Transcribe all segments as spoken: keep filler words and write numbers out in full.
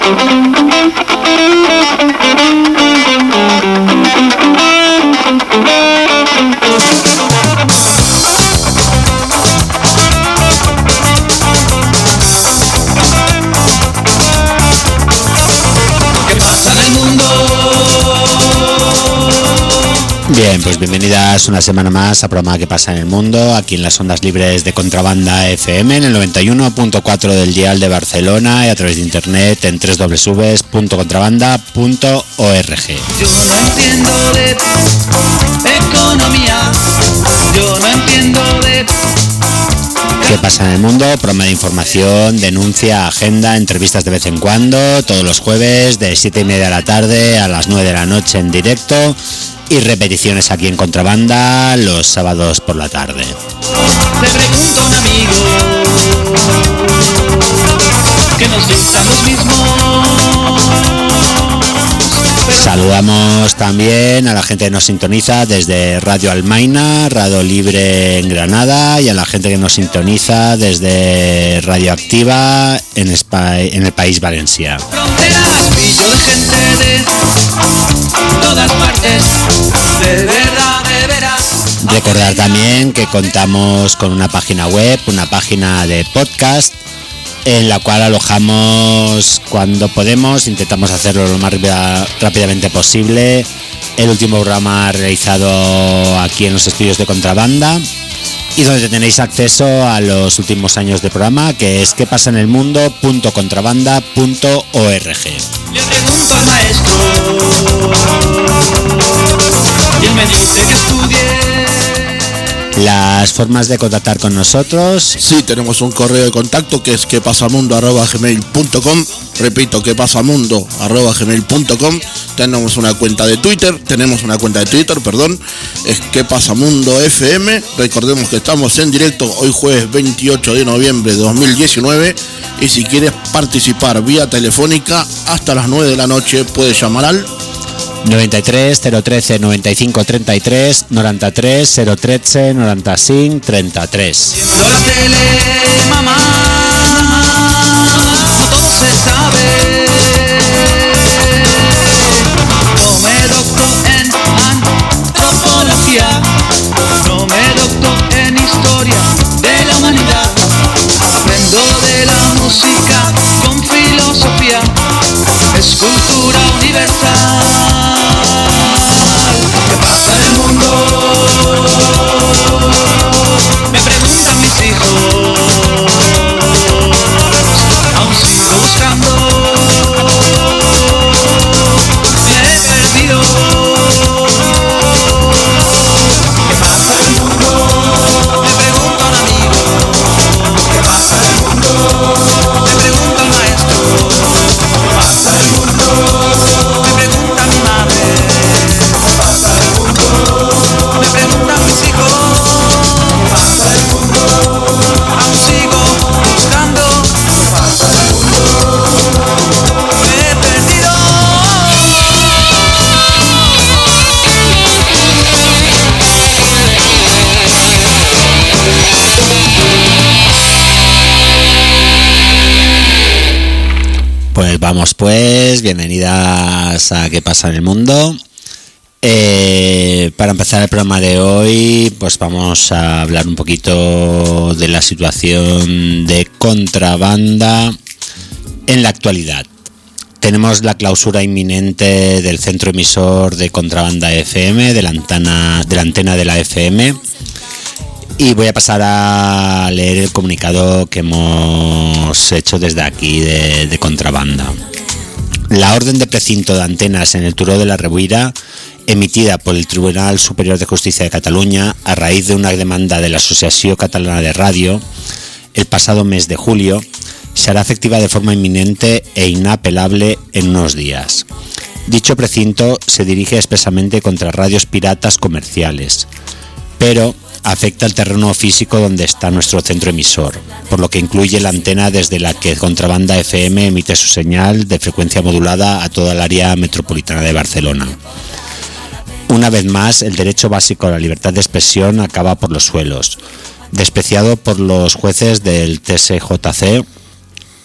Bien, pues bienvenidas una semana más a programa ¿Qué pasa en el mundo? Aquí en las ondas libres de Contrabanda F M en el noventa y uno punto cuatro del dial de Barcelona y a través de internet en doble u doble u doble u punto contrabanda punto org. Yo no entiendo de economía, yo no entiendo de... ¿Qué pasa en el mundo? Programa de información, denuncia, agenda, entrevistas de vez en cuando, todos los jueves de siete y media de la tarde a las nueve de la noche en directo y repeticiones aquí en Contrabanda los sábados por la tarde. Te pregunto a un amigo que nos gustan los mismos. Saludamos también a la gente que nos sintoniza desde Radio Almaina, Radio Libre en Granada, y a la gente que nos sintoniza desde Radio Activa en, Espa- en el País Valencia. Fronteras, pillo de gente de todas partes, de verdad, de veras. Recordar también que contamos con una página web, una página de podcast, en la cual alojamos cuando podemos, intentamos hacerlo lo más rápida, rápidamente posible, el último programa realizado aquí en los estudios de Contrabanda, y donde tenéis acceso a los últimos años de programa, que es qué pasa en el mundo punto contrabanda punto org. Le pregunto al maestro y él me dice que estudie. Las formas de contactar con nosotros. Sí, tenemos un correo de contacto que es quepasamundo arroba gmail punto com. Repito, quepasamundo arroba gmail punto com. Tenemos una cuenta de Twitter, tenemos una cuenta de Twitter, perdón, es quepasamundo F M. Recordemos que estamos en directo hoy jueves veintiocho de noviembre de dos mil diecinueve, y si quieres participar vía telefónica hasta las nueve de la noche puedes llamar al noventa y tres, cero trece, noventa y cinco, treinta y tres, noventa y tres, cero trece, noventa y cinco, treinta y tres. Viendo la tele, mamá, no todo se sabe. No me docto en antropología, no me docto en historia de la humanidad. Aprendo de la música con filosofía, es cultura universal. ¿Qué pasa en el mundo? Me preguntan mis hijos, aún sigo buscando, me he perdido. ¿Qué pasa en el mundo? Me pregunta un amigo. ¿Qué pasa en el mundo? Me pregunta el maestro. ¿Qué pasa en el mundo? Me pregunta mi madre. ¿Qué pasa en el mundo? Me preguntan mis hijos. ¿Qué pasa en el mundo? Aún sigo buscando. ¿Qué pasa en el mundo? Me he perdido. Pues vamos pues, bienvenidas a ¿Qué pasa en el mundo? Eh, para empezar el programa de hoy, pues vamos a hablar un poquito de la situación de Contrabanda en la actualidad. Tenemos la clausura inminente del centro emisor de Contrabanda F M, de la antena de la, antena de la F M. Y voy a pasar a leer el comunicado que hemos hecho desde aquí de, de Contrabanda. La orden de precinto de antenas en el Turó de la Rebuira, emitida por el Tribunal Superior de Justicia de Cataluña a raíz de una demanda de la Asociación Catalana de Radio el pasado mes de julio, se hará efectiva de forma inminente e inapelable en unos días. Dicho precinto se dirige expresamente contra radios piratas comerciales, pero afecta al terreno físico donde está nuestro centro emisor, por lo que incluye la antena desde la que Contrabanda F M emite su señal de frecuencia modulada a toda el área metropolitana de Barcelona. Una vez más, el derecho básico a la libertad de expresión acaba por los suelos, despreciado por los jueces del T S J C al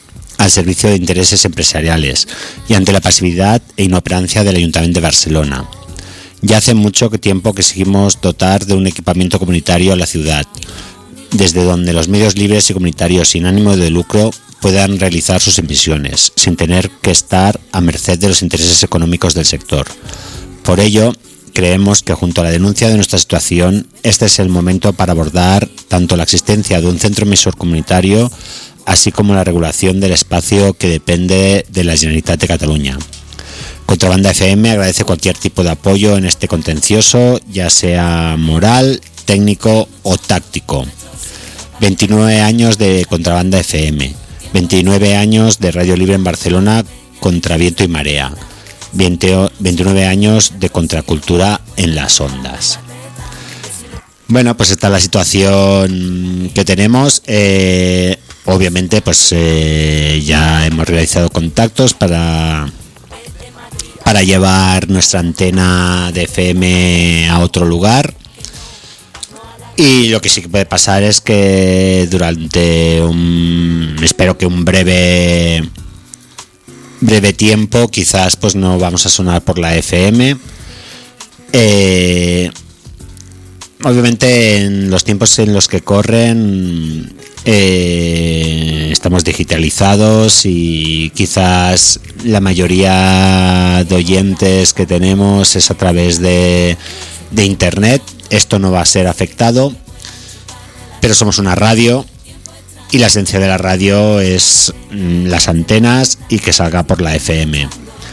al servicio de intereses empresariales y ante la pasividad e inoperancia del Ayuntamiento de Barcelona. Ya hace mucho tiempo que seguimos dotar de un equipamiento comunitario a la ciudad, desde donde los medios libres y comunitarios sin ánimo de lucro puedan realizar sus emisiones, sin tener que estar a merced de los intereses económicos del sector. Por ello, creemos que junto a la denuncia de nuestra situación, este es el momento para abordar tanto la existencia de un centro emisor comunitario, así como la regulación del espacio que depende de la Generalitat de Cataluña. Contrabanda F M agradece cualquier tipo de apoyo en este contencioso, ya sea moral, técnico o táctico. veintinueve años de Contrabanda F M, veintinueve años de Radio Libre en Barcelona contra viento y marea, veintinueve años de contracultura en las ondas. Bueno, pues esta es la situación que tenemos. Eh, obviamente, pues eh, ya hemos realizado contactos para para llevar nuestra antena de F M a otro lugar. Y lo que sí que puede pasar es que durante un, espero que un breve breve tiempo, quizás pues no vamos a sonar por la F M. Eh, obviamente en los tiempos en los que corren eh, estamos digitalizados y quizás la mayoría de oyentes que tenemos es a través de, de internet. Esto no va a ser afectado, pero somos una radio y la esencia de la radio es mm, las antenas y que salga por la F M.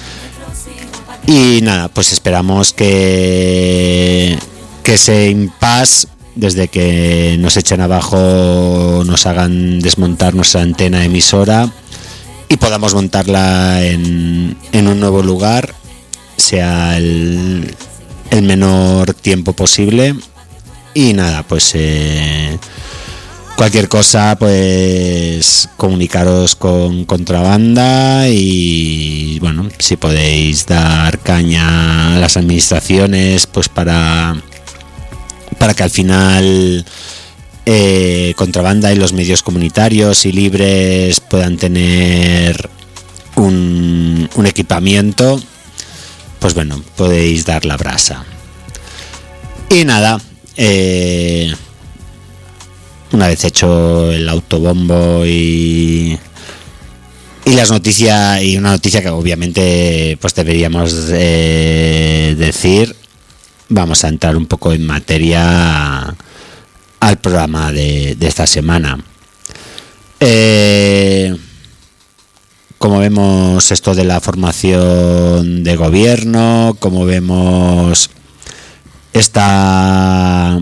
Y nada, pues esperamos que, que ese impasse, desde que nos echen abajo, nos hagan desmontar nuestra antena emisora y podamos montarla en, en un nuevo lugar, sea el, el menor tiempo posible. Y nada, pues eh, cualquier cosa, pues comunicaros con Contrabanda y bueno, si podéis dar caña a las administraciones, pues para para que al final eh, Contrabanda y los medios comunitarios y libres puedan tener un, un equipamiento, pues bueno, podéis dar la brasa. Y nada, eh, una vez hecho el autobombo y y las noticias, y una noticia que obviamente pues deberíamos eh, decir, vamos a entrar un poco en materia al programa de, de esta semana. Eh, como vemos esto de la formación de gobierno, como vemos esta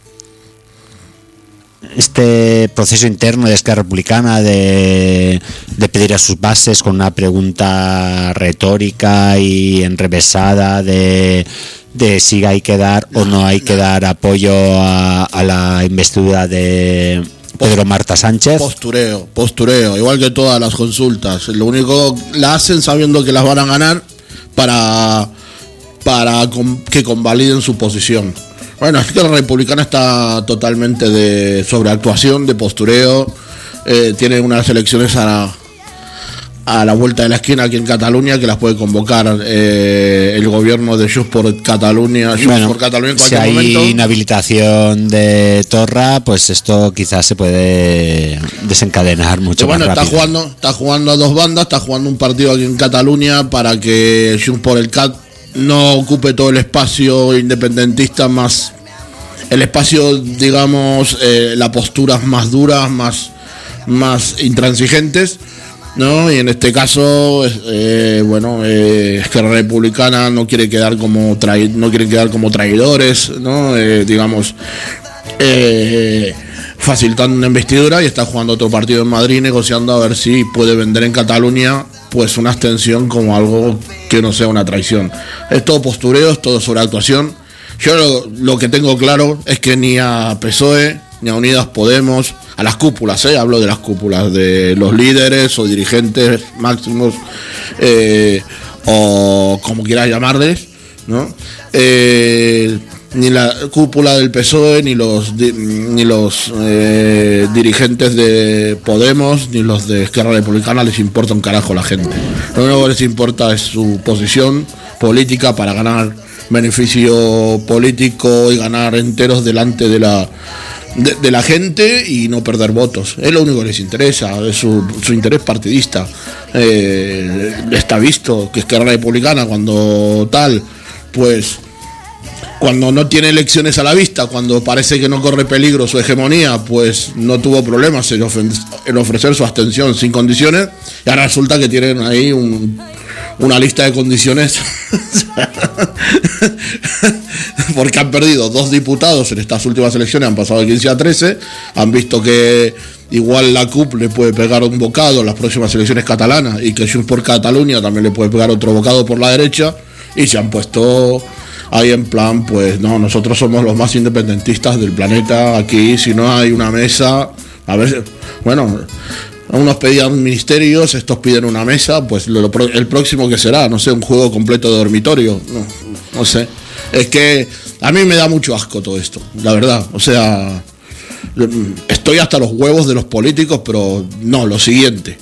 este proceso interno de Esquerra Republicana de, de pedir a sus bases con una pregunta retórica y enrevesada de, de si hay que dar o no hay que dar apoyo a, a la investidura de Pedro Marta Sánchez. Postureo, postureo, igual que todas las consultas. Lo único, la hacen sabiendo que las van a ganar para, para que convaliden su posición. Bueno, es que la republicana está totalmente de sobreactuación, de postureo. Eh, tiene unas elecciones a la, a la vuelta de la esquina aquí en Cataluña que las puede convocar eh, el gobierno de Junts por Cataluña, Junts bueno, por Cataluña en si cualquier hay momento. inhabilitación de Torra, pues esto quizás se puede desencadenar mucho Y bueno, más está rápido. jugando, está jugando a dos bandas, está jugando un partido aquí en Cataluña para que Junts por el Cat no ocupe todo el espacio independentista, más el espacio, digamos, eh, las posturas más duras, más, más intransigentes, ¿no? Y en este caso, eh, bueno, eh, Esquerra Republicana no quiere quedar como trai- no quiere quedar como traidores, ¿no? Eh, digamos, eh, facilitando una investidura, y está jugando otro partido en Madrid negociando a ver si puede vender en Cataluña pues una abstención como algo que no sea una traición. Es todo postureo, es todo sobreactuación. Yo lo, lo que tengo claro es que ni a P S O E, ni a Unidas Podemos, a las cúpulas, ¿eh? Hablo de las cúpulas, de los líderes o dirigentes máximos, eh, o como quieras llamarles, ¿no? Eh, ni la cúpula del P S O E, ni los ni los eh, dirigentes de Podemos, ni los de Esquerra Republicana les importa un carajo la gente. Lo único que les importa es su posición política para ganar beneficio político y ganar enteros delante de la de, de la gente y no perder votos. Es lo único que les interesa, es su, su interés partidista. Eh, está visto que Esquerra Republicana cuando tal, pues cuando no tiene elecciones a la vista, cuando parece que no corre peligro su hegemonía, pues no tuvo problemas en, ofre- en ofrecer su abstención sin condiciones, y ahora resulta que tienen ahí un, una lista de condiciones porque han perdido dos diputados en estas últimas elecciones, han pasado de quince a trece, han visto que igual la C U P le puede pegar un bocado en las próximas elecciones catalanas y que Junts por Cataluña también le puede pegar otro bocado por la derecha, y se han puesto ahí en plan, pues no, nosotros somos los más independentistas del planeta, aquí si no hay una mesa, a ver, bueno, unos pedían ministerios, estos piden una mesa, pues lo, lo, el próximo que será, no sé, un juego completo de dormitorio, no, no sé, es que a mí me da mucho asco todo esto, la verdad, o sea, estoy hasta los huevos de los políticos, pero no, lo siguiente.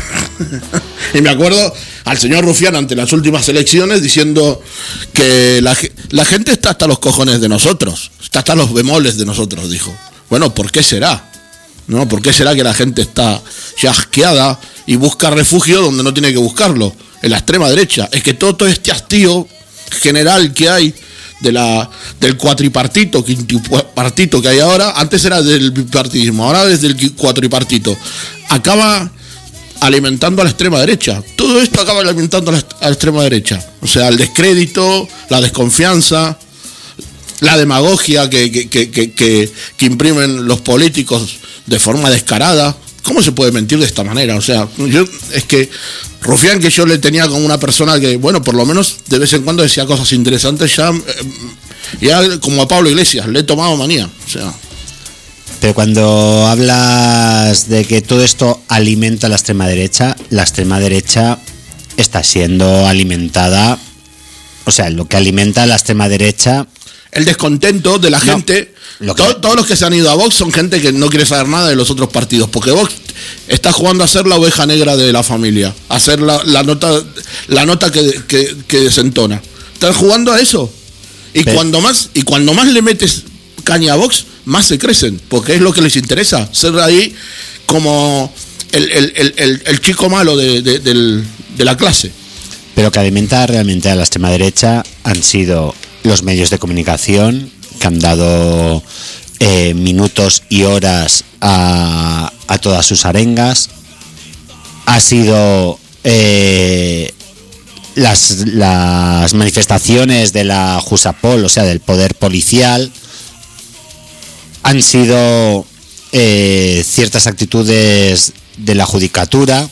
Y me acuerdo al señor Rufián ante las últimas elecciones diciendo que la, la gente está hasta los cojones de nosotros, está hasta los bemoles de nosotros, dijo. Bueno, ¿por qué será? ¿No? ¿Por qué será que la gente está ya asqueada y busca refugio donde no tiene que buscarlo? En la extrema derecha. Es que todo, todo este hastío general que hay de la del cuatripartito, quintipartito que hay ahora, antes era del bipartidismo, ahora es del cuatripartito, acaba alimentando a la extrema derecha. Todo esto acaba alimentando a la, a la extrema derecha. O sea, el descrédito, la desconfianza, la demagogia que, que, que, que, que, que imprimen los políticos de forma descarada. ¿Cómo se puede mentir de esta manera? O sea, yo es que Rufián, que yo le tenía como una persona que, bueno, por lo menos de vez en cuando decía cosas interesantes, ya, ya como a Pablo Iglesias, le he tomado manía. O sea... Pero cuando hablas de que todo esto alimenta a la extrema derecha, la extrema derecha está siendo alimentada, o sea, lo que alimenta a la extrema derecha... El descontento de la no, gente, lo que... Todo, todos los que se han ido a Vox son gente que no quiere saber nada de los otros partidos, porque Vox está jugando a ser la oveja negra de la familia, a ser la, la nota la nota que, que, que desentona. Están jugando a eso. Y Pero... cuando más y cuando más le metes caña a Vox, más se crecen, porque es lo que les interesa, ser ahí como el, el, el, el, el chico malo de, de, de, de la clase. Pero que alimenta realmente a la extrema derecha han sido los medios de comunicación, que han dado eh, minutos y horas a, a todas sus arengas, ha sido eh, las, las manifestaciones de la Jusapol, o sea, del poder policial, han sido eh, ciertas actitudes de la judicatura,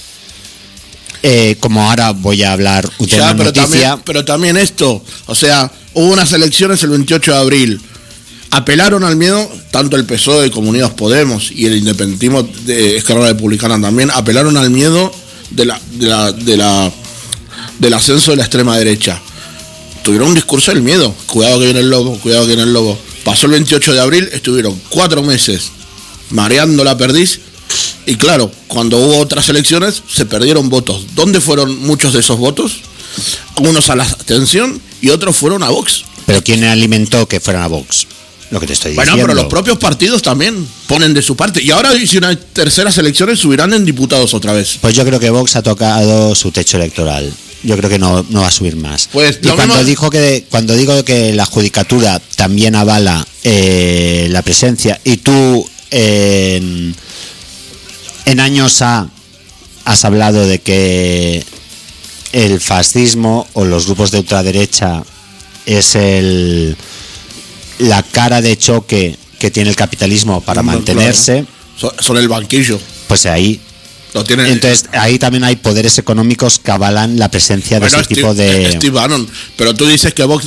eh, como ahora voy a hablar de ya, una pero noticia. También, pero también esto, o sea, hubo unas elecciones el veintiocho de abril, apelaron al miedo, tanto el P S O E como Unidos Podemos y el independentismo de Esquerra Republicana también, apelaron al miedo de la, de la, de la, del ascenso de la extrema derecha. Tuvieron un discurso del miedo, cuidado que viene el lobo, cuidado que viene el lobo. Pasó el veintiocho de abril, estuvieron cuatro meses mareando la perdiz y claro, cuando hubo otras elecciones se perdieron votos. ¿Dónde fueron muchos de esos votos? Unos a la abstención y otros fueron a Vox. ¿Pero quién alimentó que fueran a Vox? Lo que te estoy diciendo. Bueno, pero los propios partidos también ponen de su parte. Y ahora, si unas terceras elecciones, subirán en diputados otra vez. Pues yo creo que Vox ha tocado su techo electoral. Yo creo que no, no va a subir más. Pues y cuando, dijo que, cuando digo que la judicatura también avala eh, la presencia, y tú eh, en, en años A has hablado de que el fascismo o los grupos de ultraderecha es el la cara de choque que tiene el capitalismo para no, mantenerse, claro. son, son el banquillo. Pues ahí lo tienen. Entonces ahí también hay poderes económicos que avalan la presencia bueno, de ese Steve, tipo de Steve Bannon, pero tú dices que Vox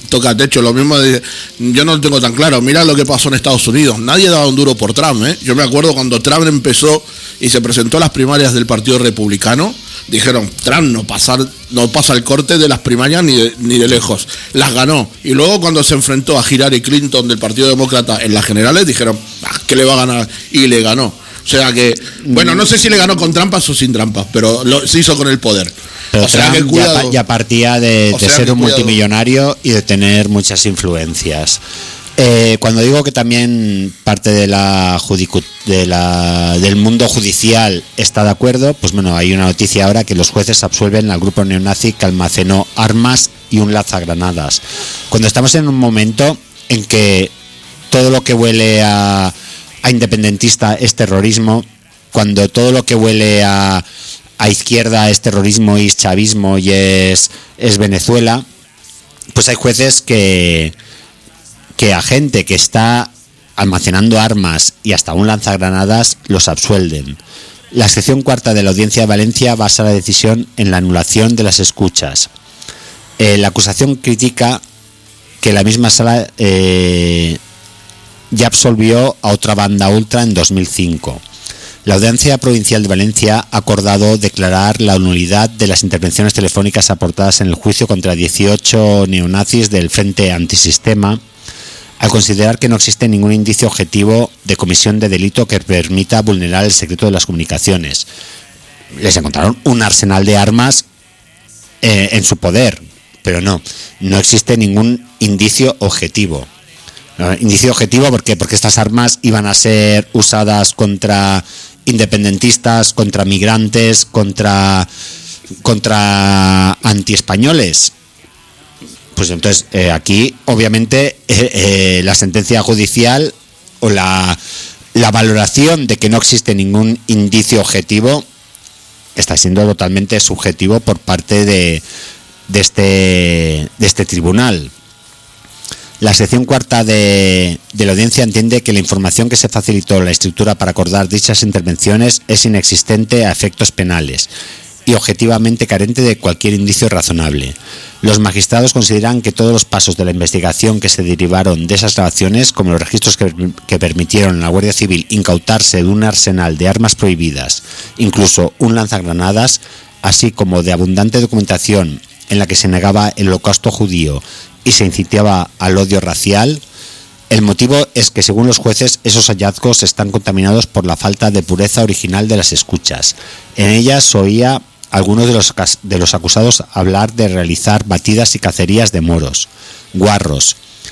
toca techo. Lo mismo de, yo no lo tengo tan claro. Mira lo que pasó en Estados Unidos. Nadie daba un duro por Trump, ¿eh? Yo me acuerdo cuando Trump empezó y se presentó a las primarias del Partido Republicano, dijeron, Trump no pasa, no pasa el corte de las primarias ni de, ni de lejos. Las ganó. Y luego cuando se enfrentó a Hillary Clinton del Partido Demócrata en las generales, dijeron, ah, ¿qué le va a ganar? Y le ganó. O sea que, bueno, no sé si le ganó con trampas o sin trampas, pero lo, se hizo con el poder. Pero o sea Trump que ya, ya partía de, o de sea ser un cuidado. multimillonario y de tener muchas influencias. Eh, cuando digo que también parte de la, judicu- de la del mundo judicial está de acuerdo, pues bueno, hay una noticia ahora que los jueces absuelven al grupo neonazi que almacenó armas y un lanzagranadas. Cuando estamos en un momento en que todo lo que huele a, a independentista es terrorismo, cuando todo lo que huele a, a izquierda es terrorismo y es chavismo y es, es Venezuela, pues hay jueces que... que a gente que está almacenando armas y hasta un lanzagranadas los absuelden. La sección cuarta de la Audiencia de Valencia basa la decisión en la anulación de las escuchas. Eh, la acusación critica que la misma sala eh, ya absolvió a otra banda ultra en dos mil cinco. La Audiencia Provincial de Valencia ha acordado declarar la nulidad de las intervenciones telefónicas aportadas en el juicio contra dieciocho neonazis del Frente Antisistema, al considerar que no existe ningún indicio objetivo de comisión de delito que permita vulnerar el secreto de las comunicaciones. Les encontraron un arsenal de armas eh, en su poder, pero no, no existe ningún indicio objetivo. ¿No? Indicio objetivo, ¿por qué? Porque estas armas iban a ser usadas contra independentistas, contra migrantes, contra, contra antiespañoles. Pues entonces eh, aquí obviamente eh, eh, la sentencia judicial o la, la valoración de que no existe ningún indicio objetivo está siendo totalmente subjetivo por parte de, de, este, de este tribunal. La sección cuarta de, de la audiencia entiende que la información que se facilitó la estructura para acordar dichas intervenciones es inexistente a efectos penales y objetivamente carente de cualquier indicio razonable. Los magistrados consideran que todos los pasos de la investigación que se derivaron de esas grabaciones, como los registros que, que permitieron a la Guardia Civil incautarse de un arsenal de armas prohibidas, incluso un lanzagranadas, así como de abundante documentación en la que se negaba el holocausto judío y se incitaba al odio racial, el motivo es que, según los jueces, esos hallazgos están contaminados por la falta de pureza original de las escuchas. En ellas se oía algunos de los, de los acusados hablar de realizar batidas y cacerías de moros, guarros,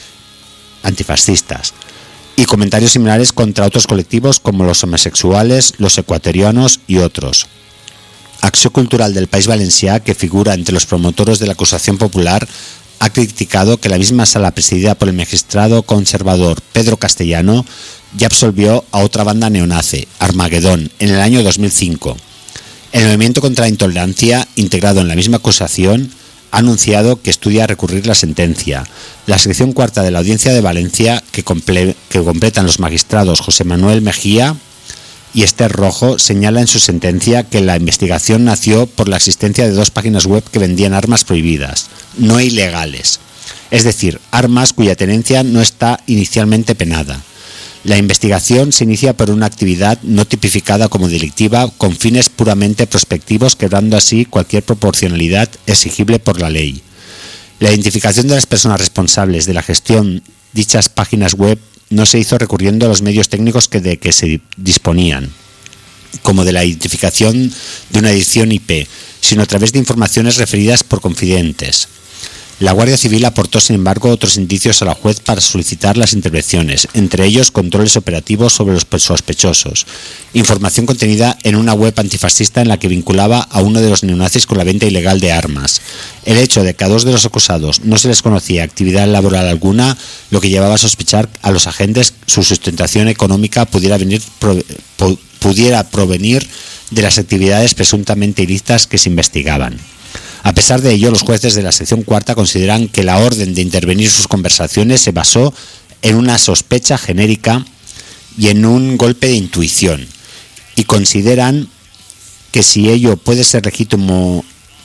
antifascistas, y comentarios similares contra otros colectivos como los homosexuales, los ecuatorianos y otros. Acción Cultural del País Valencià, que figura entre los promotores de la acusación popular, ha criticado que la misma sala presidida por el magistrado conservador Pedro Castellano ya absolvió a otra banda neonazi, Armagedón, en el año dos mil cinco. El Movimiento contra la Intolerancia, integrado en la misma acusación, ha anunciado que estudia recurrir la sentencia. La sección cuarta de la Audiencia de Valencia, que, comple- que completan los magistrados José Manuel Mejía y Esther Rojo, señala en su sentencia que la investigación nació por la existencia de dos páginas web que vendían armas prohibidas, no ilegales, es decir, armas cuya tenencia no está inicialmente penada. La investigación se inicia por una actividad no tipificada como delictiva con fines puramente prospectivos, quebrando así cualquier proporcionalidad exigible por la ley. La identificación de las personas responsables de la gestión de dichas páginas web no se hizo recurriendo a los medios técnicos que de que se disponían, como de la identificación de una dirección I P, sino a través de informaciones referidas por confidentes. La Guardia Civil aportó, sin embargo, otros indicios a la juez para solicitar las intervenciones, entre ellos controles operativos sobre los sospechosos, información contenida en una web antifascista en la que vinculaba a uno de los neonazis con la venta ilegal de armas. El hecho de que a dos de los acusados no se les conocía actividad laboral alguna, lo que llevaba a sospechar a los agentes su sustentación económica pudiera, venir, pro, pudiera provenir de las actividades presuntamente ilícitas que se investigaban. A pesar de ello, los jueces de la sección cuarta consideran que la orden de intervenir sus conversaciones se basó en una sospecha genérica y en un golpe de intuición, y consideran que si ello puede ser legítimo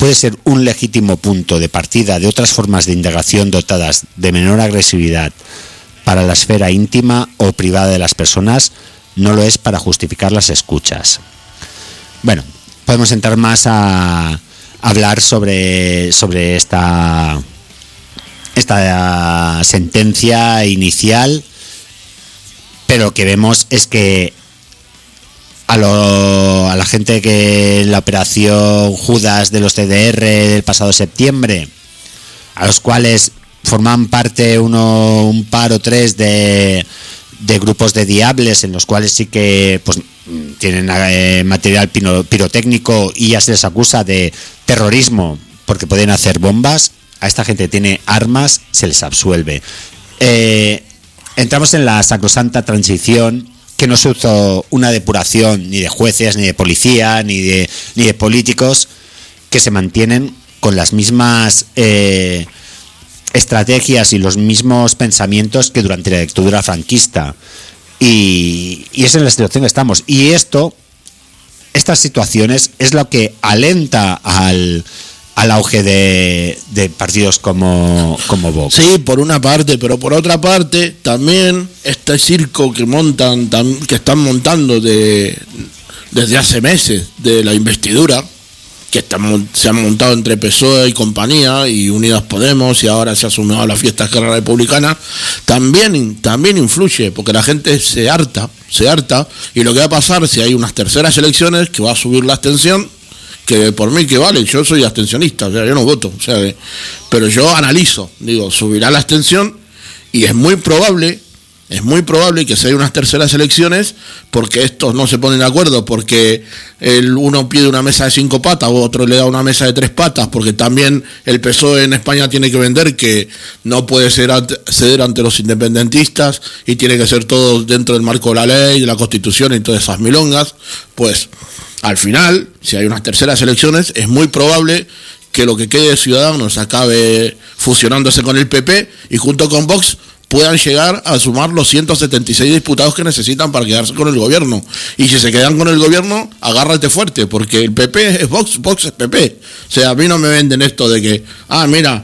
puede ser un legítimo punto de partida de otras formas de indagación dotadas de menor agresividad para la esfera íntima o privada de las personas, no lo es para justificar las escuchas. Bueno, podemos entrar más a hablar sobre, sobre esta, esta sentencia inicial, pero lo que vemos es que a, lo, a la gente que en la operación Judas de los C D R del pasado septiembre, a los cuales forman parte uno, un par o tres de, de grupos de diables en los cuales sí que pues tienen eh, material pino, pirotécnico y ya se les acusa de terrorismo porque pueden hacer bombas. A esta gente que tiene armas se les absuelve. Eh, entramos en la sacrosanta transición, que no se hizo una depuración ni de jueces, ni de policía, ni de, ni de políticos, que se mantienen con las mismas eh, estrategias y los mismos pensamientos que durante la dictadura franquista. Y, y es en la situación que estamos. Y esto, estas situaciones, es lo que alenta al, al auge de, de partidos como, como Vox. Sí, por una parte, pero por otra parte, también este circo que montan, que están montando de, desde hace meses de la investidura, que están, se han montado entre P S O E y compañía y Unidas Podemos, y ahora se ha sumado a la fiesta Esquerra Republicana, también, también influye, porque la gente se harta, se harta, y lo que va a pasar si hay unas terceras elecciones, que va a subir la abstención, que por mí que vale, yo soy abstencionista, o sea, yo no voto, o sea, pero yo analizo, digo, subirá la abstención, y es muy probable, es muy probable que se haya unas terceras elecciones, porque estos no se ponen de acuerdo, porque el uno pide una mesa de cinco patas, o otro le da una mesa de tres patas, porque también el P S O E en España tiene que vender que no puede ser ceder ante los independentistas, y tiene que ser todo dentro del marco de la ley, de la Constitución y todas esas milongas. Pues al final, si hay unas terceras elecciones, es muy probable que lo que quede de Ciudadanos acabe fusionándose con el P P, y junto con Vox puedan llegar a sumar los ciento setenta y seis diputados que necesitan para quedarse con el gobierno. Y si se quedan con el gobierno, agárrate fuerte, porque el P P es Vox, Vox es P P. O sea, a mí no me venden esto de que, ah, mira,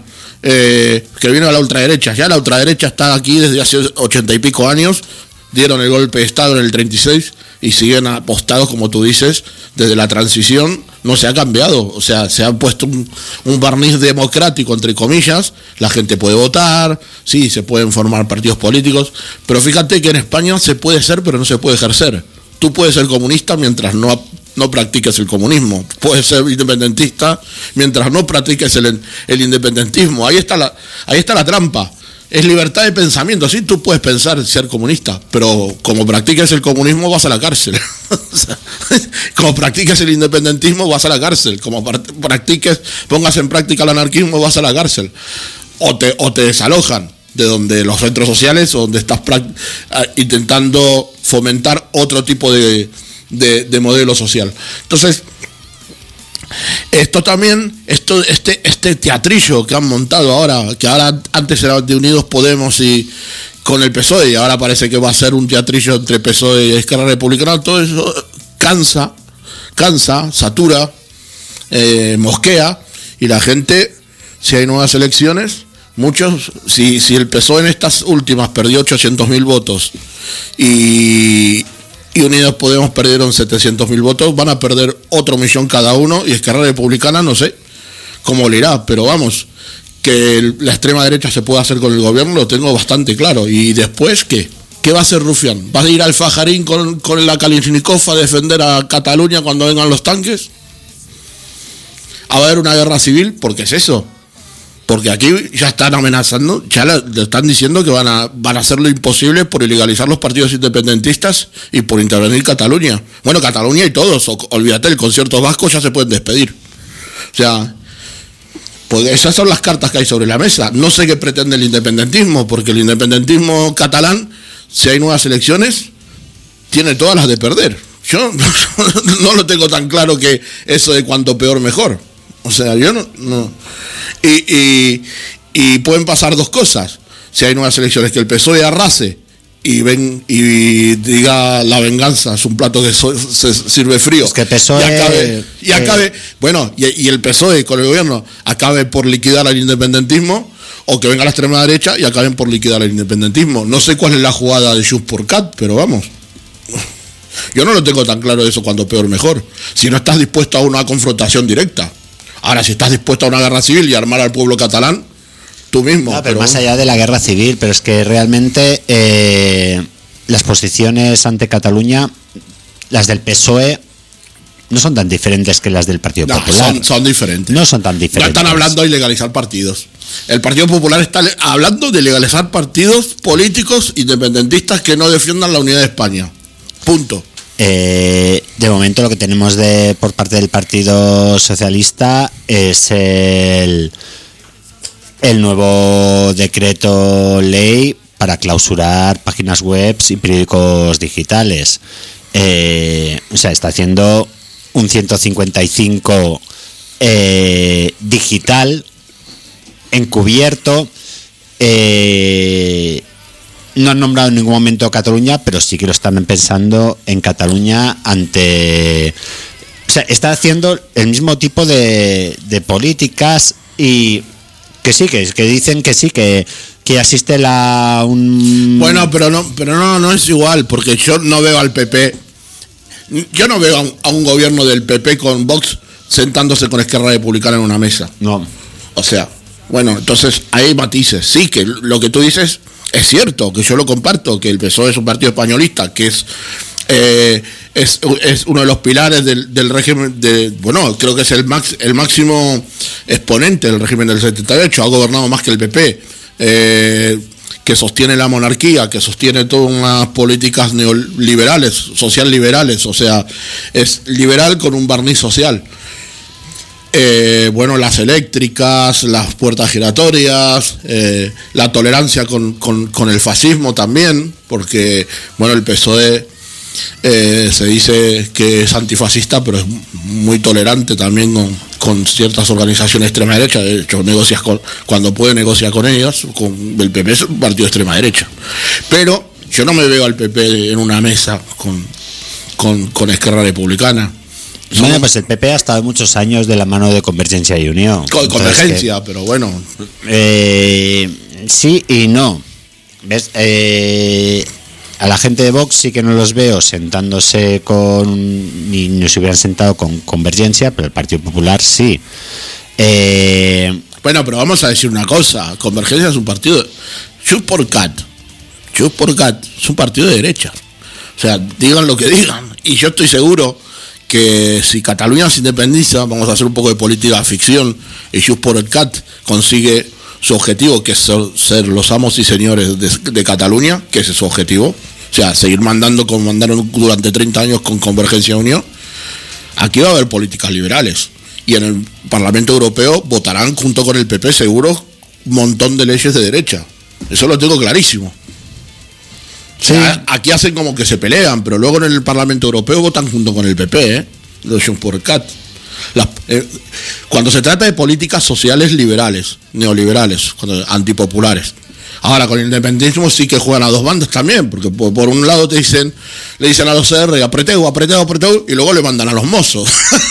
eh, que vino a la ultraderecha. Ya la ultraderecha está aquí desde hace ochenta y pico años, dieron el golpe de Estado en el treinta y seis y siguen apostados, como tú dices, desde la transición. No se ha cambiado, o sea, se ha puesto un, un barniz democrático, entre comillas. La gente puede votar, sí, se pueden formar partidos políticos, pero fíjate que en España se puede ser, pero no se puede ejercer. Tú puedes ser comunista mientras no, no practiques el comunismo, puedes ser independentista mientras no practiques el, el independentismo. Ahí está la, ahí está la trampa. Es libertad de pensamiento, sí, tú puedes pensar ser comunista, pero como practiques el comunismo vas a la cárcel. O sea, como practiques el independentismo vas a la cárcel, como practiques, pongas en práctica el anarquismo vas a la cárcel. O te, o te desalojan de donde los centros sociales, o donde estás intentando fomentar otro tipo de, de, de modelo social. Entonces, esto también, esto, este, este teatrillo que han montado ahora, que ahora antes era de Unidos Podemos y con el P S O E, y ahora parece que va a ser un teatrillo entre P S O E y Esquerra Republicana, todo eso cansa, cansa, satura, eh, mosquea, y la gente, si hay nuevas elecciones, muchos, si, si el P S O E en estas últimas perdió ochocientos mil votos y... y Unidos Podemos perdieron setecientos mil votos, van a perder otro millón cada uno, y Esquerra Republicana no sé cómo le irá, pero vamos, que el, la extrema derecha se puede hacer con el gobierno lo tengo bastante claro. Y después, ¿qué? ¿Qué va a hacer Rufián? ¿Va a ir al Fajarín con, con la Kalashnikov a defender a Cataluña cuando vengan los tanques? ¿Va a haber una guerra civil? Porque es eso. Porque aquí ya están amenazando, ya le están diciendo que van a, van a hacer lo imposible por ilegalizar los partidos independentistas y por intervenir Cataluña. Bueno, Cataluña y todos, o, olvídate, el concierto vasco ya se pueden despedir. O sea, pues esas son las cartas que hay sobre la mesa. No sé qué pretende el independentismo, porque el independentismo catalán, si hay nuevas elecciones, tiene todas las de perder. Yo no lo tengo tan claro que eso de cuanto peor mejor. O sea, yo no... no. Y, y, y pueden pasar dos cosas. Si hay nuevas elecciones, que el P S O E arrase y ven y diga la venganza es un plato que so, se sirve frío. Es que el P S O E, y acabe, y acabe eh, bueno, y, y el P S O E con el gobierno acabe por liquidar al independentismo, o que venga la extrema derecha y acaben por liquidar el independentismo. No sé cuál es la jugada de Junts por Cat, pero vamos. Yo no lo tengo tan claro eso, cuando peor mejor. Si no estás dispuesto a una confrontación directa. Ahora, si estás dispuesto a una guerra civil y armar al pueblo catalán, tú mismo. No, pero, pero más allá de la guerra civil, pero es que realmente eh, las posiciones ante Cataluña, las del P S O E, no son tan diferentes que las del Partido no, Popular. Son, son diferentes. No son tan No diferentes. están hablando de legalizar partidos. El Partido Popular está le- hablando de legalizar partidos políticos independentistas que no defiendan la unidad de España. Punto. Eh, de momento lo que tenemos de por parte del Partido Socialista es el, el nuevo decreto ley para clausurar páginas web y periódicos digitales. Eh, o sea, está haciendo un ciento cincuenta y cinco eh, digital encubierto. Eh, no han nombrado en ningún momento Cataluña, pero sí que lo están pensando en Cataluña ante... O sea, está haciendo el mismo tipo de, de políticas y que sí, que, que dicen que sí, que, que asiste la un... Bueno, pero no, pero no, no es igual, porque yo no veo al P P, yo no veo a un, a un gobierno del P P con Vox sentándose con Esquerra Republicana en una mesa. No. O sea, bueno, entonces hay matices. Sí, que lo que tú dices es cierto, que yo lo comparto, que el P S O E es un partido españolista, que es eh, es, es uno de los pilares del, del régimen, de, bueno, creo que es el, max, el máximo exponente del régimen del setenta y ocho, ha gobernado más que el P P, eh, que sostiene la monarquía, que sostiene todas unas políticas neoliberales, social liberales, o sea, es liberal con un barniz social. Eh, bueno, las eléctricas, las puertas giratorias, eh, la tolerancia con, con, con el fascismo también, porque, bueno, el P S O E eh, se dice que es antifascista, pero es muy tolerante también con, con ciertas organizaciones de extrema derecha. De hecho, negocias con, cuando puede negociar con ellas. Con el P P es un partido de extrema derecha. Pero yo no me veo al P P en una mesa con, con, con Esquerra Republicana. Bueno, pues el P P ha estado muchos años de la mano de Convergencia y Unión. Con Entonces, Convergencia, pero bueno. Eh, sí y no. ¿Ves? Eh, a la gente de Vox sí que no los veo sentándose con... ni no se hubieran sentado con Convergencia, pero el Partido Popular sí. Eh, Bueno, pero vamos a decir una cosa. Convergencia es un partido... Junts por Cat. Junts por Cat es un partido de derecha. O sea, digan lo que digan. Y yo estoy seguro que si Cataluña se independiza, vamos a hacer un poco de política ficción, y Junts por el Cat consigue su objetivo, que es ser, ser los amos y señores de, de Cataluña, que ese es su objetivo, o sea, seguir mandando como mandaron durante treinta años con Convergencia y Unión. Aquí va a haber políticas liberales, y en el Parlamento Europeo votarán junto con el P P seguro un montón de leyes de derecha. Eso lo tengo clarísimo. O sea, sí. Aquí hacen como que se pelean, pero luego en el Parlamento Europeo votan junto con el P P, ¿eh? Los Junts por Cat. Las, eh, cuando se trata de políticas sociales liberales, neoliberales, cuando, antipopulares. Ahora con el independentismo sí que juegan a dos bandas también, porque por, por un lado te dicen, le dicen a los C R, apreteu, apreteu, apreteu, y luego le mandan a los mozos.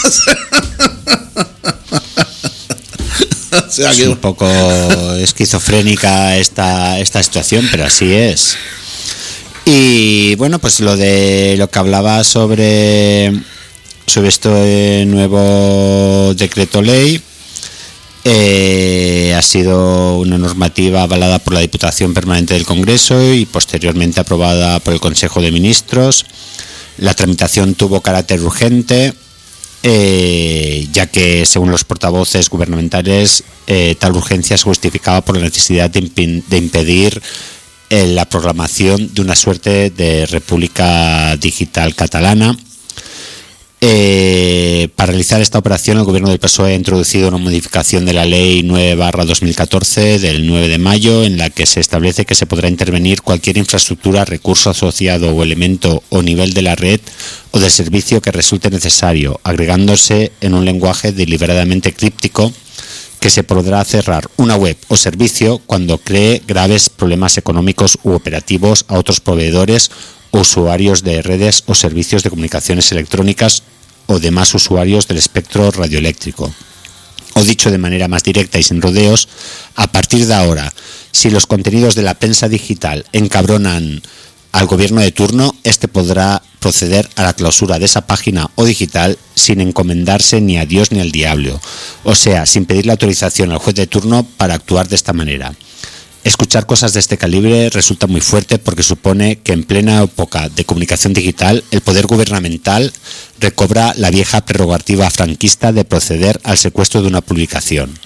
O sea, es que... un poco esquizofrénica esta, esta situación, pero así es. Y bueno, pues lo de lo que hablaba sobre sobre este nuevo decreto ley, eh, ha sido una normativa avalada por la Diputación Permanente del Congreso y posteriormente aprobada por el Consejo de Ministros. La tramitación tuvo carácter urgente, eh, ya que según los portavoces gubernamentales eh, tal urgencia se justificaba por la necesidad de, imp- de impedir eh, la proclamación de una suerte de República Digital Catalana. Eh, para realizar esta operación, el gobierno del P S O E ha introducido una modificación de la ley nueve barra dos mil catorce del nueve de mayo, en la que se establece que se podrá intervenir cualquier infraestructura, recurso asociado o elemento o nivel de la red o del servicio que resulte necesario, agregándose en un lenguaje deliberadamente críptico que se podrá cerrar una web o servicio cuando cree graves problemas económicos u operativos a otros proveedores o usuarios de redes o servicios de comunicaciones electrónicas o demás usuarios del espectro radioeléctrico. O dicho de manera más directa y sin rodeos, a partir de ahora, si los contenidos de la prensa digital encabronan al gobierno de turno, este podrá proceder a la clausura de esa página o digital sin encomendarse ni a Dios ni al diablo, o sea, sin pedir la autorización al juez de turno para actuar de esta manera. Escuchar cosas de este calibre resulta muy fuerte porque supone que en plena época de comunicación digital el poder gubernamental recobra la vieja prerrogativa franquista de proceder al secuestro de una publicación.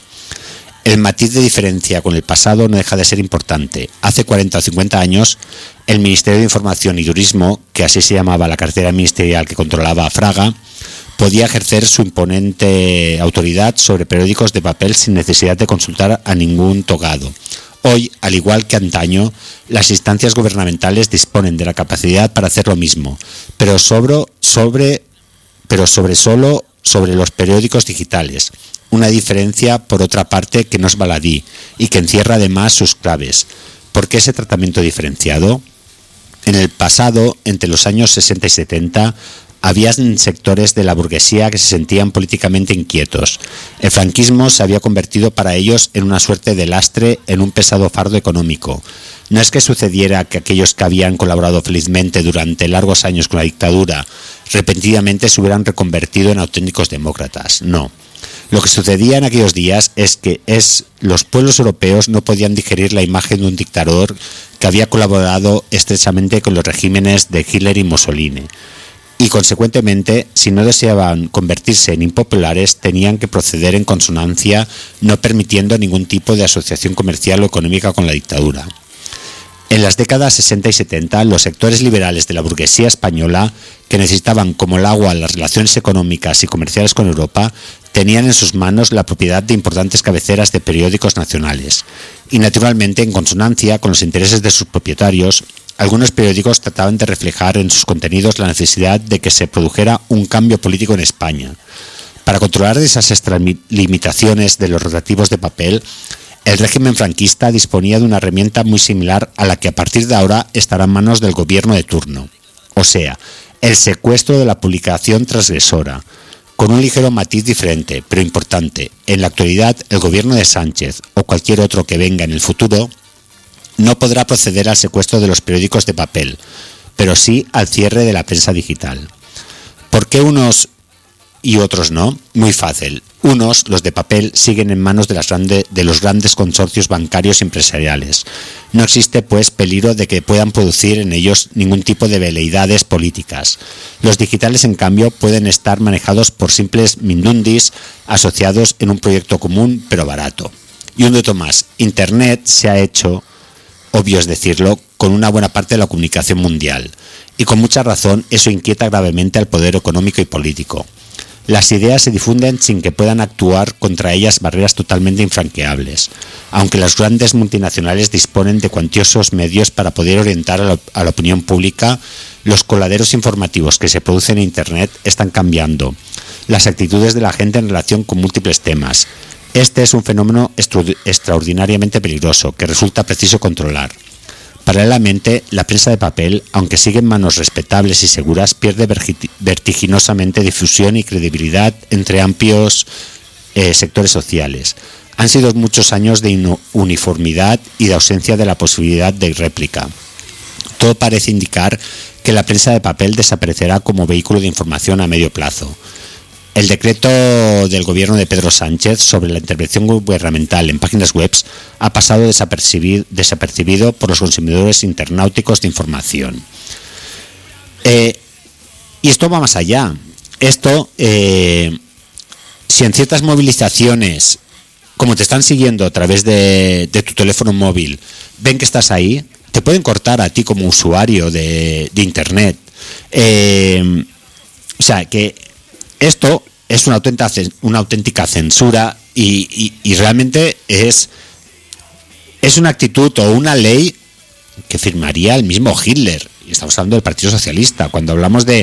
El matiz de diferencia con el pasado no deja de ser importante. Hace cuarenta o cincuenta años, el Ministerio de Información y Turismo, que así se llamaba la cartera ministerial que controlaba a Fraga, podía ejercer su imponente autoridad sobre periódicos de papel sin necesidad de consultar a ningún togado. Hoy, al igual que antaño, las instancias gubernamentales disponen de la capacidad para hacer lo mismo, pero sobre, sobre, pero sobre solo sobre los periódicos digitales. Una diferencia, por otra parte, que no es baladí y que encierra además sus claves. ¿Por qué ese tratamiento diferenciado? En el pasado, entre los años sesenta y setenta, había sectores de la burguesía que se sentían políticamente inquietos. El franquismo se había convertido para ellos en una suerte de lastre, en un pesado fardo económico. No es que sucediera que aquellos que habían colaborado felizmente durante largos años con la dictadura repentinamente se hubieran reconvertido en auténticos demócratas. No. Lo que sucedía en aquellos días es que es, los pueblos europeos no podían digerir la imagen de un dictador que había colaborado estrechamente con los regímenes de Hitler y Mussolini. Y, consecuentemente, si no deseaban convertirse en impopulares, tenían que proceder en consonancia, no permitiendo ningún tipo de asociación comercial o económica con la dictadura. En las décadas sesenta y setenta, los sectores liberales de la burguesía española, que necesitaban como el agua las relaciones económicas y comerciales con Europa, tenían en sus manos la propiedad de importantes cabeceras de periódicos nacionales. Y, naturalmente, en consonancia con los intereses de sus propietarios, algunos periódicos trataban de reflejar en sus contenidos la necesidad de que se produjera un cambio político en España. Para controlar esas extralimitaciones de los rotativos de papel, el régimen franquista disponía de una herramienta muy similar a la que a partir de ahora estará en manos del gobierno de turno. O sea, el secuestro de la publicación transgresora, con un ligero matiz diferente, pero importante. En la actualidad, el gobierno de Sánchez o cualquier otro que venga en el futuro no podrá proceder al secuestro de los periódicos de papel, pero sí al cierre de la prensa digital. ¿Por qué unos y otros no? Muy fácil. Unos, los de papel, siguen en manos de, las grande, de los grandes consorcios bancarios y empresariales. No existe, pues, peligro de que puedan producir en ellos ningún tipo de veleidades políticas. Los digitales, en cambio, pueden estar manejados por simples mindundis asociados en un proyecto común, pero barato. Y un dato más. Internet se ha hecho, obvio es decirlo, con una buena parte de la comunicación mundial. Y con mucha razón eso inquieta gravemente al poder económico y político. Las ideas se difunden sin que puedan actuar contra ellas barreras totalmente infranqueables, aunque las grandes multinacionales disponen de cuantiosos medios para poder orientar a la, a la opinión pública. Los coladeros informativos que se producen en Internet están cambiando las actitudes de la gente en relación con múltiples temas. Este es un fenómeno extraordinariamente peligroso que resulta preciso controlar. Paralelamente, la prensa de papel, aunque sigue en manos respetables y seguras, pierde vertiginosamente difusión y credibilidad entre amplios eh, sectores sociales. Han sido muchos años de uniformidad y de ausencia de la posibilidad de réplica. Todo parece indicar que la prensa de papel desaparecerá como vehículo de información a medio plazo. El decreto del gobierno de Pedro Sánchez sobre la intervención gubernamental en páginas web ha pasado desapercibido, desapercibido por los consumidores internauticos de información. Eh, y esto va más allá. Esto, eh, si en ciertas movilizaciones, como te están siguiendo a través de, de tu teléfono móvil, ven que estás ahí, te pueden cortar a ti como usuario de, de Internet. Eh, o sea, que esto es una auténtica, una auténtica censura y, y, y realmente es, es una actitud o una ley que firmaría el mismo Hitler. Y estamos hablando del Partido Socialista. Cuando hablamos de,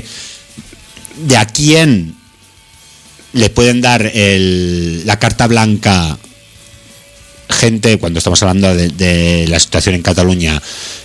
de a quién le pueden dar el, la carta blanca gente, cuando estamos hablando de, de la situación en Cataluña,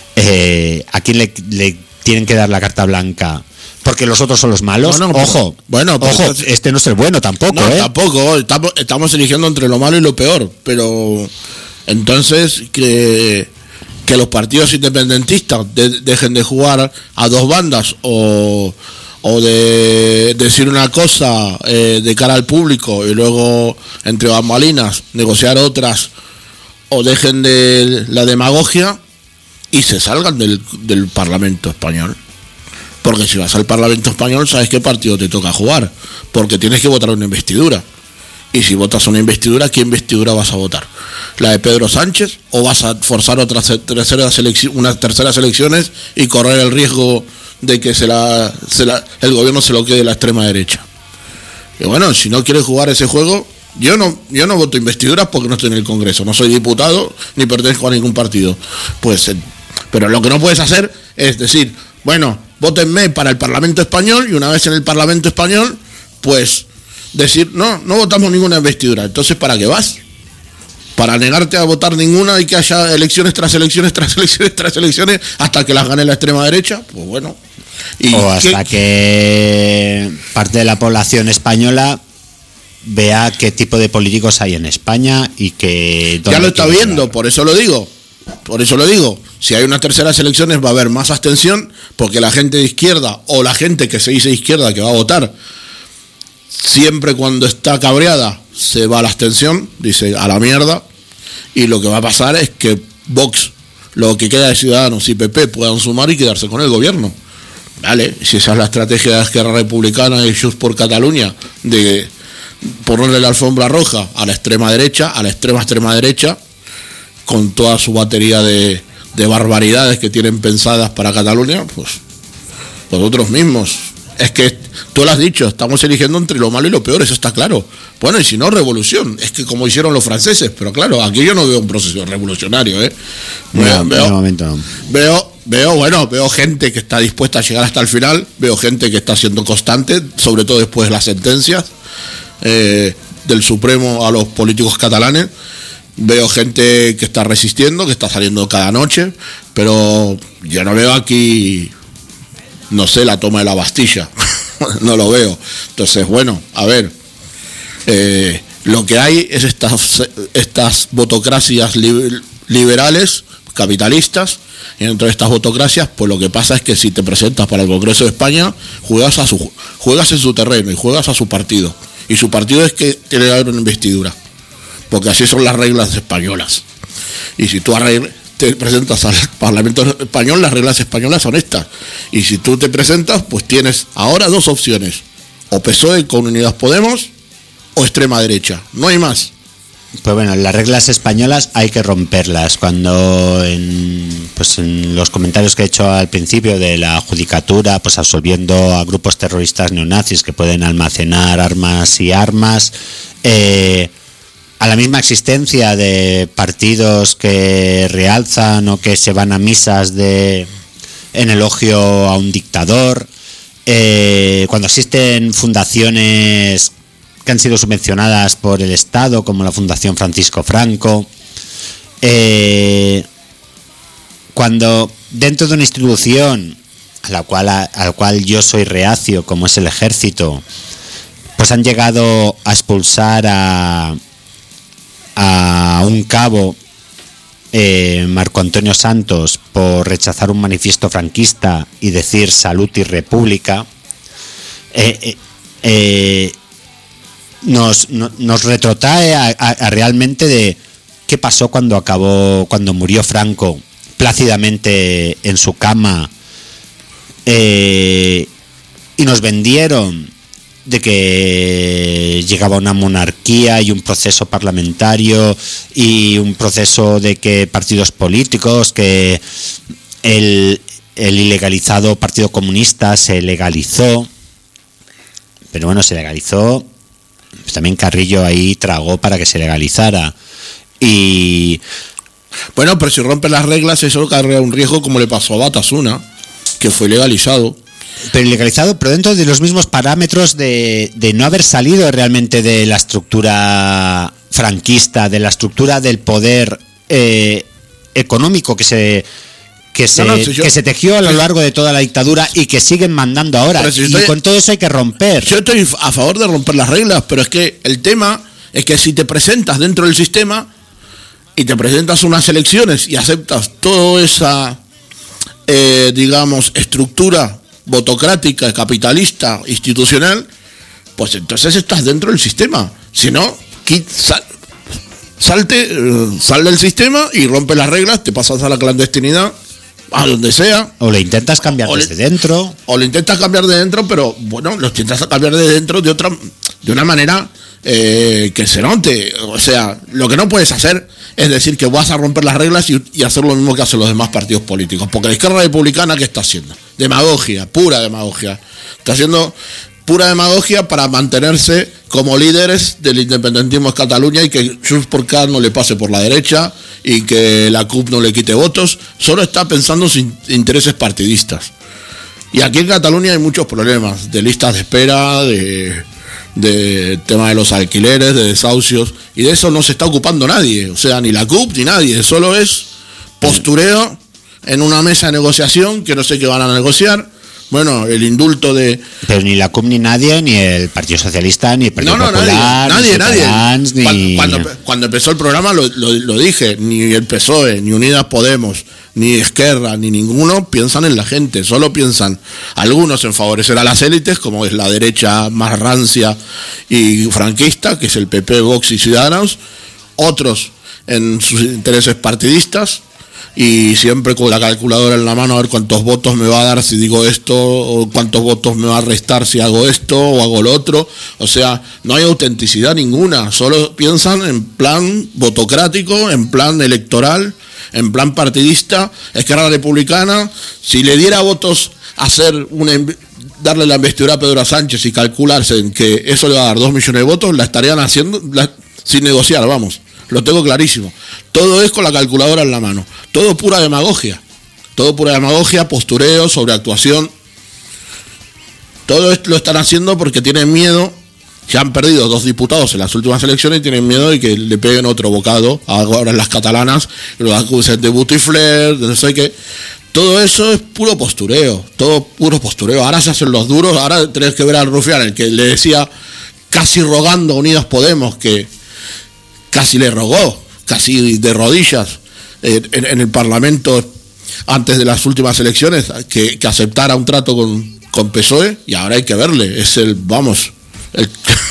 eh, ¿a quién le, le tienen que dar la carta blanca? Porque los otros son los malos. No, no, ojo, bueno, ojo, entonces, este no es el bueno tampoco, no, ¿eh? tampoco. Estamos, estamos eligiendo entre lo malo y lo peor. Pero entonces que, que los partidos independentistas de, dejen de jugar a dos bandas o, o de decir una cosa eh, de cara al público y luego entre bambalinas negociar otras, o dejen de la demagogia y se salgan del, del Parlamento español. Porque si vas al Parlamento español, sabes qué partido te toca jugar, porque tienes que votar una investidura. Y si votas una investidura, ¿qué investidura vas a votar? ¿La de Pedro Sánchez? ¿O vas a forzar otras terceras elecciones, unas terceras elecciones y correr el riesgo de que se la, se la, el gobierno se lo quede la extrema derecha? Y bueno, si no quieres jugar ese juego, yo no, yo no voto investiduras porque no estoy en el Congreso, no soy diputado ni pertenezco a ningún partido. Pues, pero lo que no puedes hacer es decir, bueno, vótenme para el Parlamento español, y una vez en el Parlamento español, pues decir, no, no votamos ninguna investidura. Entonces, ¿para qué vas? Para negarte a votar ninguna y que haya elecciones tras elecciones, tras elecciones, tras elecciones, hasta que las gane la extrema derecha. Pues bueno. Y o hasta ¿qué? que parte de la población española vea qué tipo de políticos hay en España y que... Ya lo está viendo, por eso lo digo. Por eso lo digo, si hay unas terceras elecciones va a haber más abstención, porque la gente de izquierda o la gente que se dice izquierda que va a votar, siempre cuando está cabreada se va a la abstención, dice a la mierda, y lo que va a pasar es que Vox, lo que queda de Ciudadanos y P P puedan sumar y quedarse con el gobierno. Vale, si esa es la estrategia de la Esquerra Republicana y Junts por Cataluña, de ponerle la alfombra roja a la extrema derecha, a la extrema extrema derecha, con toda su batería de, de barbaridades que tienen pensadas para Cataluña, pues vosotros mismos. Es que tú lo has dicho, estamos eligiendo entre lo malo y lo peor, eso está claro. Bueno, y si no, revolución. Es que como hicieron los franceses, pero claro, aquí yo no veo un proceso revolucionario, ¿eh? Veo, no, veo, momento no. veo, veo, bueno, veo gente que está dispuesta a llegar hasta el final, veo gente que está siendo constante, sobre todo después de las sentencias eh, del Supremo a los políticos catalanes. Veo gente que está resistiendo, que está saliendo cada noche, pero yo no veo aquí, no sé, la toma de la Bastilla. No lo veo. Entonces, bueno, a ver, eh, lo que hay es estas, estas botocracias li- liberales, capitalistas, y dentro de estas botocracias, pues lo que pasa es que si te presentas para el Congreso de España, juegas, a su, juegas en su terreno y juegas a su partido. Y su partido es que tiene que haber una investidura. Porque así son las reglas españolas. Y si tú te presentas al Parlamento español, las reglas españolas son estas. Y si tú te presentas, pues tienes ahora dos opciones. O P S O E con Unidas Podemos, o extrema derecha. No hay más. Pues bueno, las reglas españolas hay que romperlas. Cuando en, pues en los comentarios que he hecho al principio de la judicatura, pues absolviendo a grupos terroristas neonazis que pueden almacenar armas y armas, eh... a la misma existencia de partidos que realzan o que se van a misas de en elogio a un dictador, eh, cuando existen fundaciones que han sido subvencionadas por el Estado, como la Fundación Francisco Franco, eh, cuando dentro de una institución a la cual a, a la cual yo soy reacio, como es el Ejército, pues han llegado a expulsar a a un cabo, eh, Marco Antonio Santos, por rechazar un manifiesto franquista y decir salud y república, eh, eh, eh, nos, no, nos retrotrae a, a, a realmente de qué pasó cuando acabó, cuando murió Franco plácidamente en su cama, eh, y nos vendieron de que llegaba una monarquía y un proceso parlamentario y un proceso de que partidos políticos, que el, el ilegalizado Partido Comunista se legalizó, pero bueno, se legalizó, pues también Carrillo ahí tragó para que se legalizara. Y bueno, pero si rompen las reglas, eso carga un riesgo, como le pasó a Batasuna, que fue legalizado. Pero ilegalizado, pero dentro de los mismos parámetros de, de no haber salido realmente de la estructura franquista, de la estructura del poder eh, económico que se que se, no, no, si yo, que se tejió a lo largo de toda la dictadura y que siguen mandando ahora. Si estoy, y con todo eso hay que romper. Yo estoy a favor de romper las reglas, pero es que el tema es que si te presentas dentro del sistema y te presentas unas elecciones y aceptas toda esa, eh, digamos, estructura botocrática, capitalista, institucional, pues entonces estás dentro del sistema. Si no, sal, salte, eh, sal del sistema y rompe las reglas, te pasas a la clandestinidad, a donde sea. O le intentas cambiar o desde le, dentro. O le intentas cambiar de dentro, pero bueno, lo intentas cambiar de dentro de otra, de una manera eh, que se note. O sea, lo que no puedes hacer es decir que vas a romper las reglas y, y hacer lo mismo que hacen los demás partidos políticos. Porque la izquierda republicana, ¿qué está haciendo? Demagogia, pura demagogia. Está haciendo pura demagogia para mantenerse como líderes del independentismo en Cataluña y que Junts per Cat no le pase por la derecha y que la C U P no le quite votos. Solo está pensando en sus intereses partidistas. Y aquí en Cataluña hay muchos problemas de listas de espera, de, de tema de los alquileres, de desahucios, y de eso no se está ocupando nadie, o sea, ni la C U P ni nadie, solo es postureo en una mesa de negociación que no sé qué van a negociar. Bueno, el indulto de... Pero ni la C U P ni nadie, ni el Partido Socialista, ni el Partido no, no, Popular, nadie, ni nadie, nadie. Ni... Cuando, cuando empezó el programa lo, lo, lo dije, ni el P S O E, ni Unidas Podemos, ni Esquerra, ni ninguno piensan en la gente, solo piensan algunos en favorecer a las élites, como es la derecha más rancia y franquista, que es el P P, Vox y Ciudadanos, otros en sus intereses partidistas, y siempre con la calculadora en la mano a ver cuántos votos me va a dar si digo esto, o cuántos votos me va a restar si hago esto o hago lo otro. O sea, no hay autenticidad ninguna, solo piensan en plan votocrático, en plan electoral, en plan partidista. Esquerra Republicana, si le diera votos a hacer una, darle la investidura a Pedro Sánchez y calcularse en que eso le va a dar dos millones de votos, la estarían haciendo la, sin negociar, vamos. Lo tengo clarísimo. Todo es con la calculadora en la mano. Todo pura demagogia. Todo pura demagogia, postureo, sobreactuación. Todo esto lo están haciendo porque tienen miedo. Ya han perdido dos diputados en las últimas elecciones y tienen miedo de que le peguen otro bocado ahora en las catalanas, y los acusen de butifler, de no sé qué. Todo eso es puro postureo. Todo puro postureo. Ahora se hacen los duros. Ahora tenés que ver al rufián, el que le decía casi rogando a Unidas Podemos que casi le rogó, casi de rodillas, eh, en, en el Parlamento antes de las últimas elecciones, que, que aceptara un trato con, con P S O E, y ahora hay que verle, es el, vamos, el,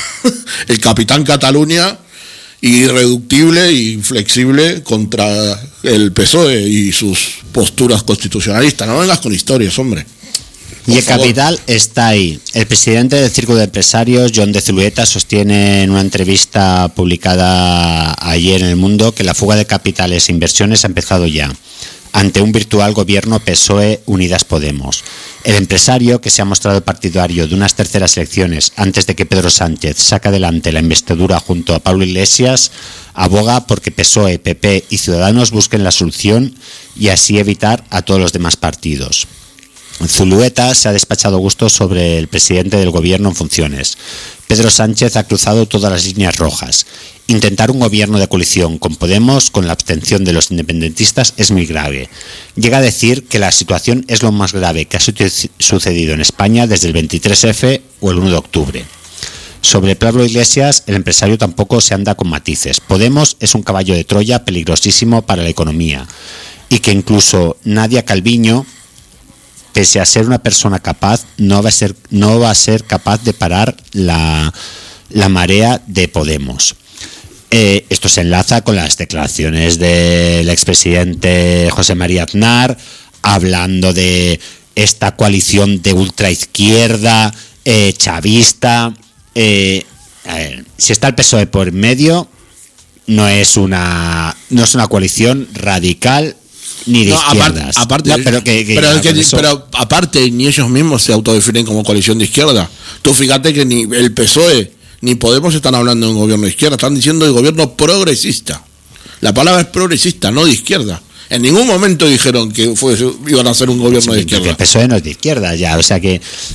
el capitán Cataluña, irreductible e inflexible contra el P S O E y sus posturas constitucionalistas. No vengas con historias, hombre. Y el capital está ahí. El presidente del Círculo de Empresarios, John de Zulueta, sostiene en una entrevista publicada ayer en El Mundo que la fuga de capitales e inversiones ha empezado ya, ante un virtual gobierno P S O E Unidas Podemos. El empresario, que se ha mostrado partidario de unas terceras elecciones antes de que Pedro Sánchez saque adelante la investidura junto a Pablo Iglesias, aboga porque P S O E, P P y Ciudadanos busquen la solución y así evitar a todos los demás partidos. Zulueta se ha despachado gusto sobre el presidente del gobierno en funciones. Pedro Sánchez ha cruzado todas las líneas rojas. Intentar un gobierno de coalición con Podemos, con la abstención de los independentistas, es muy grave. Llega a decir que la situación es lo más grave que ha sucedido en España desde el veintitrés efe o el uno de octubre. Sobre Pablo Iglesias, el empresario tampoco se anda con matices. Podemos es un caballo de Troya peligrosísimo para la economía, y que incluso Nadia Calviño, pese a ser una persona capaz, no va a ser, no va a ser capaz de parar la, la marea de Podemos. Eh, esto se enlaza con las declaraciones del expresidente José María Aznar, hablando de esta coalición de ultraizquierda, eh, chavista. Eh, a ver, si está el P S O E por medio, no es una, no es una coalición radical ni de no, izquierdas. Aparte, no, pero, que, que, pero, que, eso... pero aparte, ni ellos mismos se autodefinen como coalición de izquierda. Tú fíjate que ni el P S O E ni Podemos están hablando de un gobierno de izquierda, están diciendo de gobierno progresista. La palabra es progresista, no de izquierda. En ningún momento dijeron que fue, iban a hacer un gobierno sí, de izquierda. El P S O E no es de izquierda ya, o sea que...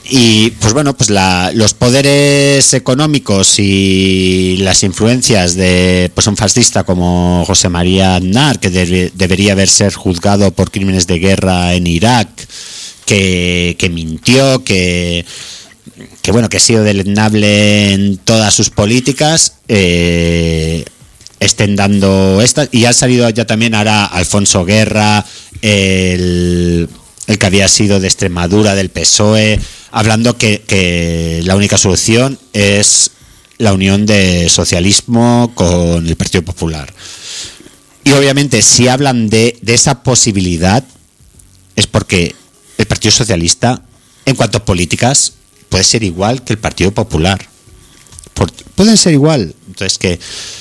y pues bueno, pues la, los poderes económicos y las influencias de pues un fascista como José María Aznar, que debe, debería haber ser juzgado por crímenes de guerra en Irak, que, que mintió, que, que bueno, que ha sido deleznable en todas sus políticas, eh, estén dando estas, y han salido ya también ahora Alfonso Guerra, el, el que había sido de Extremadura, del P S O E, hablando que, que la única solución es la unión de socialismo con el Partido Popular. Y obviamente si hablan de, de esa posibilidad es porque el Partido Socialista, en cuanto a políticas, puede ser igual que el Partido Popular. Por, pueden ser igual. Entonces que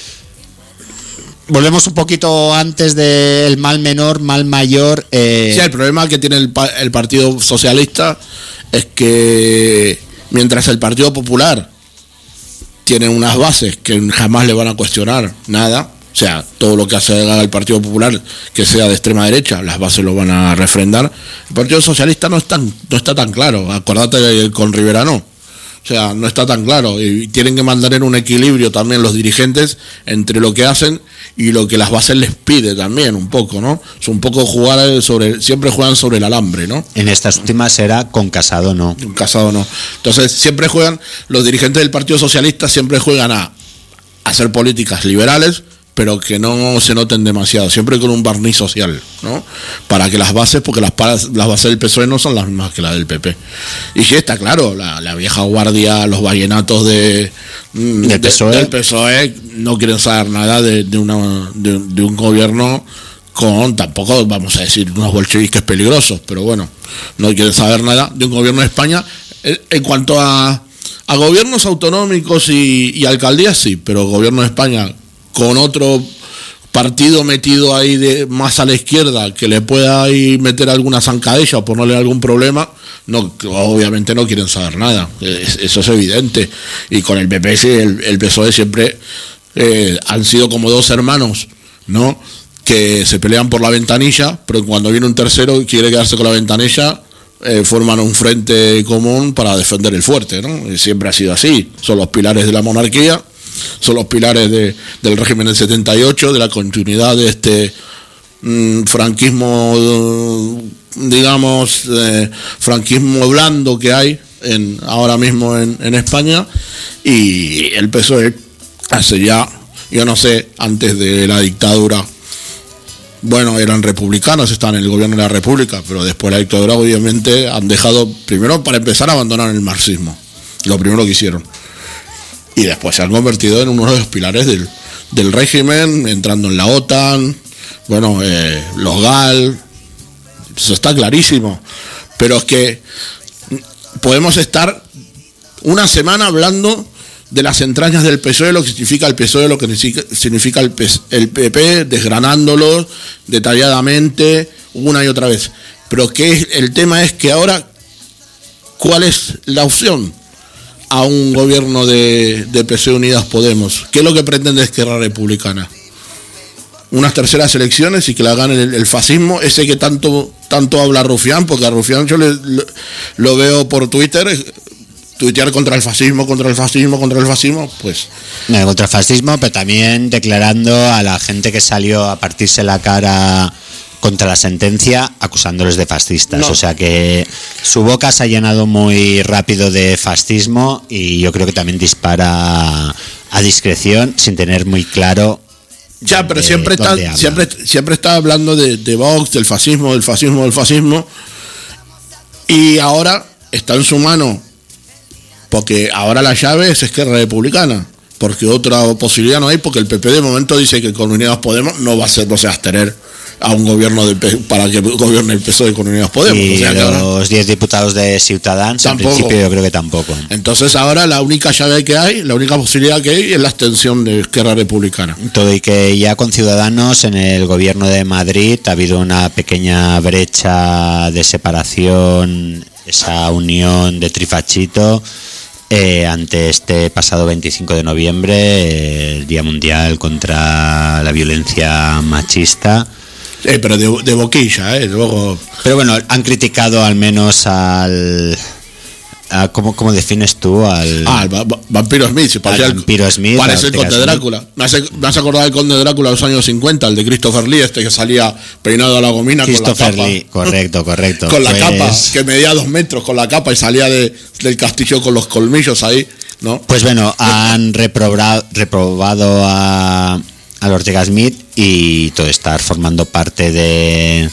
volvemos un poquito antes del mal menor, mal mayor. Eh... Sí, el problema que tiene el, el Partido Socialista es que mientras el Partido Popular tiene unas bases que jamás le van a cuestionar nada, o sea, todo lo que hace el Partido Popular que sea de extrema derecha, las bases lo van a refrendar. El Partido Socialista no, es tan, no está tan claro, acordate con Rivera no. O sea, no está tan claro y tienen que mantener un equilibrio también los dirigentes entre lo que hacen y lo que las bases les pide también un poco, ¿no? Es un poco jugar sobre, siempre juegan sobre el alambre, ¿no? En estas últimas era con Casado no. Con Casado no. Entonces siempre juegan, los dirigentes del Partido Socialista siempre juegan a hacer políticas liberales, pero que no se noten demasiado, siempre con un barniz social, ¿no? Para que las bases, porque las, las bases del P S O E no son las mismas que las del P P. Y sí, está claro, la, la vieja guardia, los vallenatos de, de, P S O E. del P S O E no quieren saber nada de, de, una, de, de un gobierno con, tampoco vamos a decir, unos bolcheviques peligrosos, pero bueno, no quieren saber nada de un gobierno de España. En, en cuanto a, a gobiernos autonómicos y, y alcaldías, sí, pero gobierno de España con otro partido metido ahí de más a la izquierda que le pueda ahí meter alguna zancadilla o ponerle algún problema, no, obviamente no quieren saber nada, eso es evidente. Y con el P P y el, el P S O E siempre eh, han sido como dos hermanos, ¿no? Que se pelean por la ventanilla, pero cuando viene un tercero y quiere quedarse con la ventanilla, eh, forman un frente común para defender el fuerte, ¿no? Y siempre ha sido así, son los pilares de la monarquía, son los pilares de, del régimen del setenta y ocho, de la continuidad de este mmm, franquismo, digamos, eh, franquismo blando que hay en, ahora mismo en, en España. Y el P S O E hace ya, yo no sé, antes de la dictadura, bueno, eran republicanos, estaban en el gobierno de la República, pero después de la dictadura obviamente han dejado, primero para empezar, a abandonar el marxismo, lo primero que hicieron. Y después se han convertido en uno de los pilares del, del régimen, entrando en la OTAN, bueno, eh, los GAL, eso está clarísimo. Pero es que podemos estar una semana hablando de las entrañas del P S O E, lo que significa el P S O E, lo que significa el, P, el P P, desgranándolos detalladamente una y otra vez. Pero que el tema es que ahora, ¿cuál es la opción a un gobierno de, de P S O E Unidas Podemos? ¿Qué es lo que pretende Esquerra Republicana? Unas terceras elecciones y que la gane el, el fascismo, ese que tanto tanto habla Rufián, porque a Rufián yo le, lo, lo veo por Twitter, tuitear contra el fascismo, contra el fascismo, contra el fascismo, pues... No, contra el fascismo, pero también declarando a la gente que salió a partirse la cara contra la sentencia, acusándoles de fascistas. No. O sea que su boca se ha llenado muy rápido de fascismo y yo creo que también dispara a discreción sin tener muy claro. Ya, dónde, pero siempre está, siempre, siempre está hablando de, de Vox, del fascismo, del fascismo, del fascismo. Y ahora está en su mano, porque ahora la llave es Esquerra Republicana, porque otra posibilidad no hay, porque el P P de momento dice que con Unidas Podemos no va a ser, no se va a abstener a un gobierno del P S O E, para que gobierne el P S O E con Unidas Podemos. Y o sea, los diez diputados de Ciutadans, tampoco. En principio yo creo que tampoco. Entonces ahora la única llave que hay, la única posibilidad que hay es la abstención de Esquerra Republicana. Todo y que ya con Ciudadanos en el gobierno de Madrid ha habido una pequeña brecha de separación, esa unión de trifachito. Eh, ante este pasado veinticinco de noviembre, eh, el Día Mundial contra la Violencia Machista. Eh, pero de, de boquilla, ¿eh? Luego... Pero bueno, han criticado al menos al, Ah, ¿cómo, ¿Cómo defines tú al...? Ah, el va- va- Vampiro Smith. Si parecía Al el- Vampiro Smith, Parece el Ortega Conde Smith. Drácula. Me hace, me hace acordar del Conde Drácula de los años cincuenta, el de Christopher Lee, este que salía peinado a la gomina con la Christopher capa. Lee, correcto, correcto. Con la Pues- capa, que medía dos metros con la capa y salía de, del castillo con los colmillos ahí, ¿no? Pues bueno, han reprobado, reprobado a, al Ortega Smith y todo estar formando parte de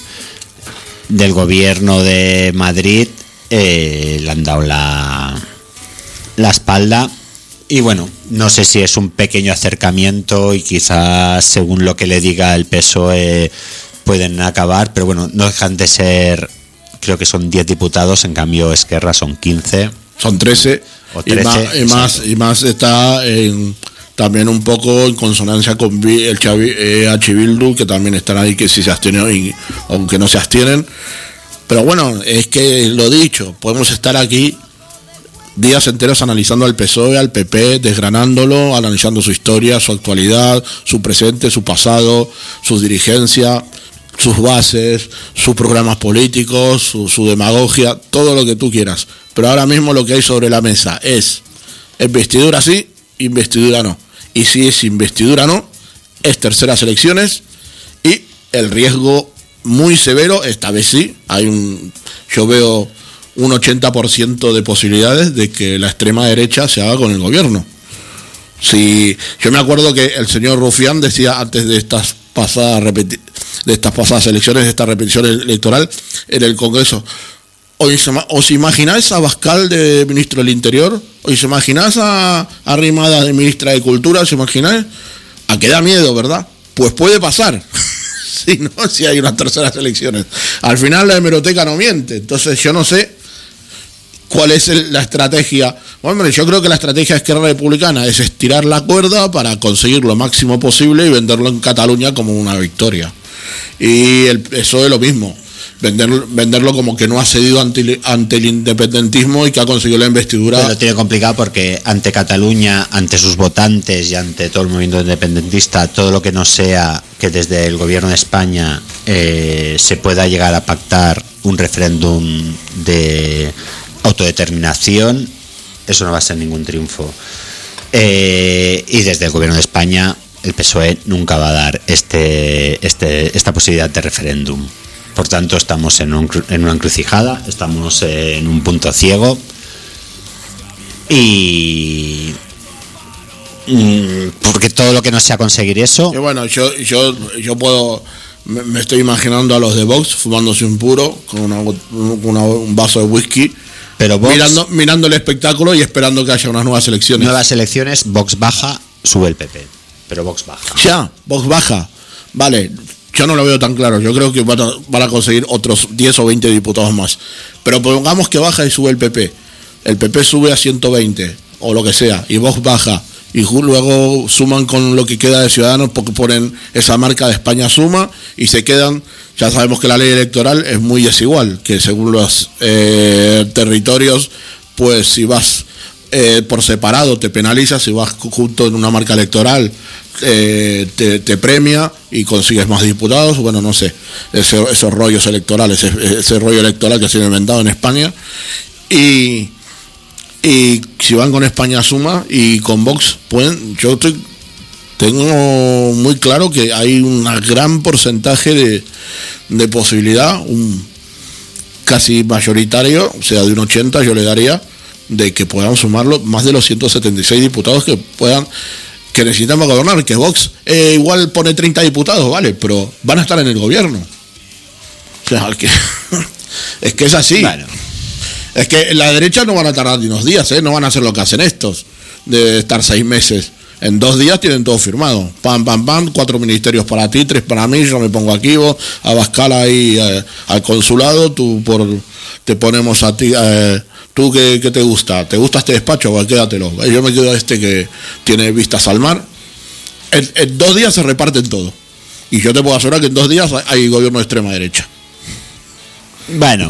del gobierno de Madrid, eh, le han dado la, la espalda. Y bueno, no sé si es un pequeño acercamiento y quizás según lo que le diga el P S O E pueden acabar, pero bueno, no dejan de ser, creo que son diez diputados, en cambio Esquerra son quince. Son trece. O y, trece, más, y, más, exacto. y más está en, también un poco en consonancia con Vi- el Chavi- eh, H. Bildu, que también están ahí, que si se abstienen, y, aunque no se abstienen. Pero bueno, es que lo dicho, podemos estar aquí días enteros analizando al P S O E, al P P, desgranándolo, analizando su historia, su actualidad, su presente, su pasado, su dirigencia, sus bases, sus programas políticos, su, su demagogia, todo lo que tú quieras. Pero ahora mismo lo que hay sobre la mesa es investidura sí, investidura no. Y si es investidura no, es terceras elecciones y el riesgo muy severo, esta vez sí, hay un, yo veo un ochenta por ciento de posibilidades de que la extrema derecha se haga con el gobierno. Si, yo me acuerdo que el señor Rufián decía antes de estas pasadas repeti- de estas pasadas elecciones, de esta repetición electoral en el Congreso, ¿os, ima- os imagináis a Abascal de ministro del Interior? ¿Os imagináis a Arrimadas de ministra de Cultura? ¿Os imagináis? A que da miedo, ¿verdad? Pues puede pasar. Si no, si hay unas terceras elecciones. Al final la hemeroteca no miente. Entonces yo no sé cuál es el- la estrategia. Hombre, yo creo que la estrategia de Esquerra Republicana es estirar la cuerda para conseguir lo máximo posible y venderlo en Cataluña como una victoria. Y el P S O E lo mismo. Vender, venderlo como que no ha cedido ante, ante el independentismo y que ha conseguido la investidura. Pero lo tiene complicado porque ante Cataluña, ante sus votantes y ante todo el movimiento independentista, todo lo que no sea que desde el gobierno de España eh, se pueda llegar a pactar un referéndum de autodeterminación, eso no va a ser ningún triunfo. Eh, y desde el gobierno de España, el P S O E nunca va a dar este, este, esta posibilidad de referéndum. Por tanto, estamos en, un, en una encrucijada, estamos en un punto ciego y mm, porque todo lo que no sea conseguir eso, Y bueno, yo, yo, yo puedo, me, me estoy imaginando a los de Vox fumándose un puro con una, una- un vaso de whisky, pero Vox, mirando, mirando el espectáculo y esperando que haya unas nuevas elecciones. nuevas elecciones, Vox baja, sube el P P, pero Vox baja. Ya, Vox baja. Vale, yo no lo veo tan claro. Yo creo que van a, van a conseguir otros diez o veinte diputados más. Pero pongamos que baja y sube el P P. El P P sube a ciento veinte o lo que sea y Vox baja. Y ju- luego suman con lo que queda de Ciudadanos porque ponen esa marca de España suma y se quedan. Ya sabemos que la ley electoral es muy desigual, que según los eh, territorios, pues si vas eh, por separado te penaliza, si vas ju- junto en una marca electoral eh, te, te premia y consigues más diputados. Bueno, no sé, ese- esos rollos electorales, ese, ese rollo electoral que se ha inventado en España. Y, y si van con España Suma y con Vox, pueden, yo estoy, tengo muy claro que hay un gran porcentaje de, de posibilidad, un casi mayoritario, o sea, de un ochenta yo le daría, de que puedan sumarlo más de los ciento setenta y seis diputados que puedan, que necesitan para gobernar, que Vox eh, igual pone treinta diputados, vale, pero van a estar en el gobierno. O sea, que, es que es así. Bueno, Es que en la derecha no van a tardar ni unos días, ¿eh? No van a hacer lo que hacen estos, de estar seis meses. En dos días tienen todo firmado. Pam, pam, pam, cuatro ministerios para ti, tres para mí, yo me pongo aquí, vos, Abascal ahí eh, al consulado, tú por te ponemos a ti, eh, tú que, que te gusta, ¿te gusta este despacho? Pues quédatelo. Yo me quedo a este que tiene vistas al mar. En, en dos días se reparten todo. Y yo te puedo asegurar que en dos días hay gobierno de extrema derecha. bueno,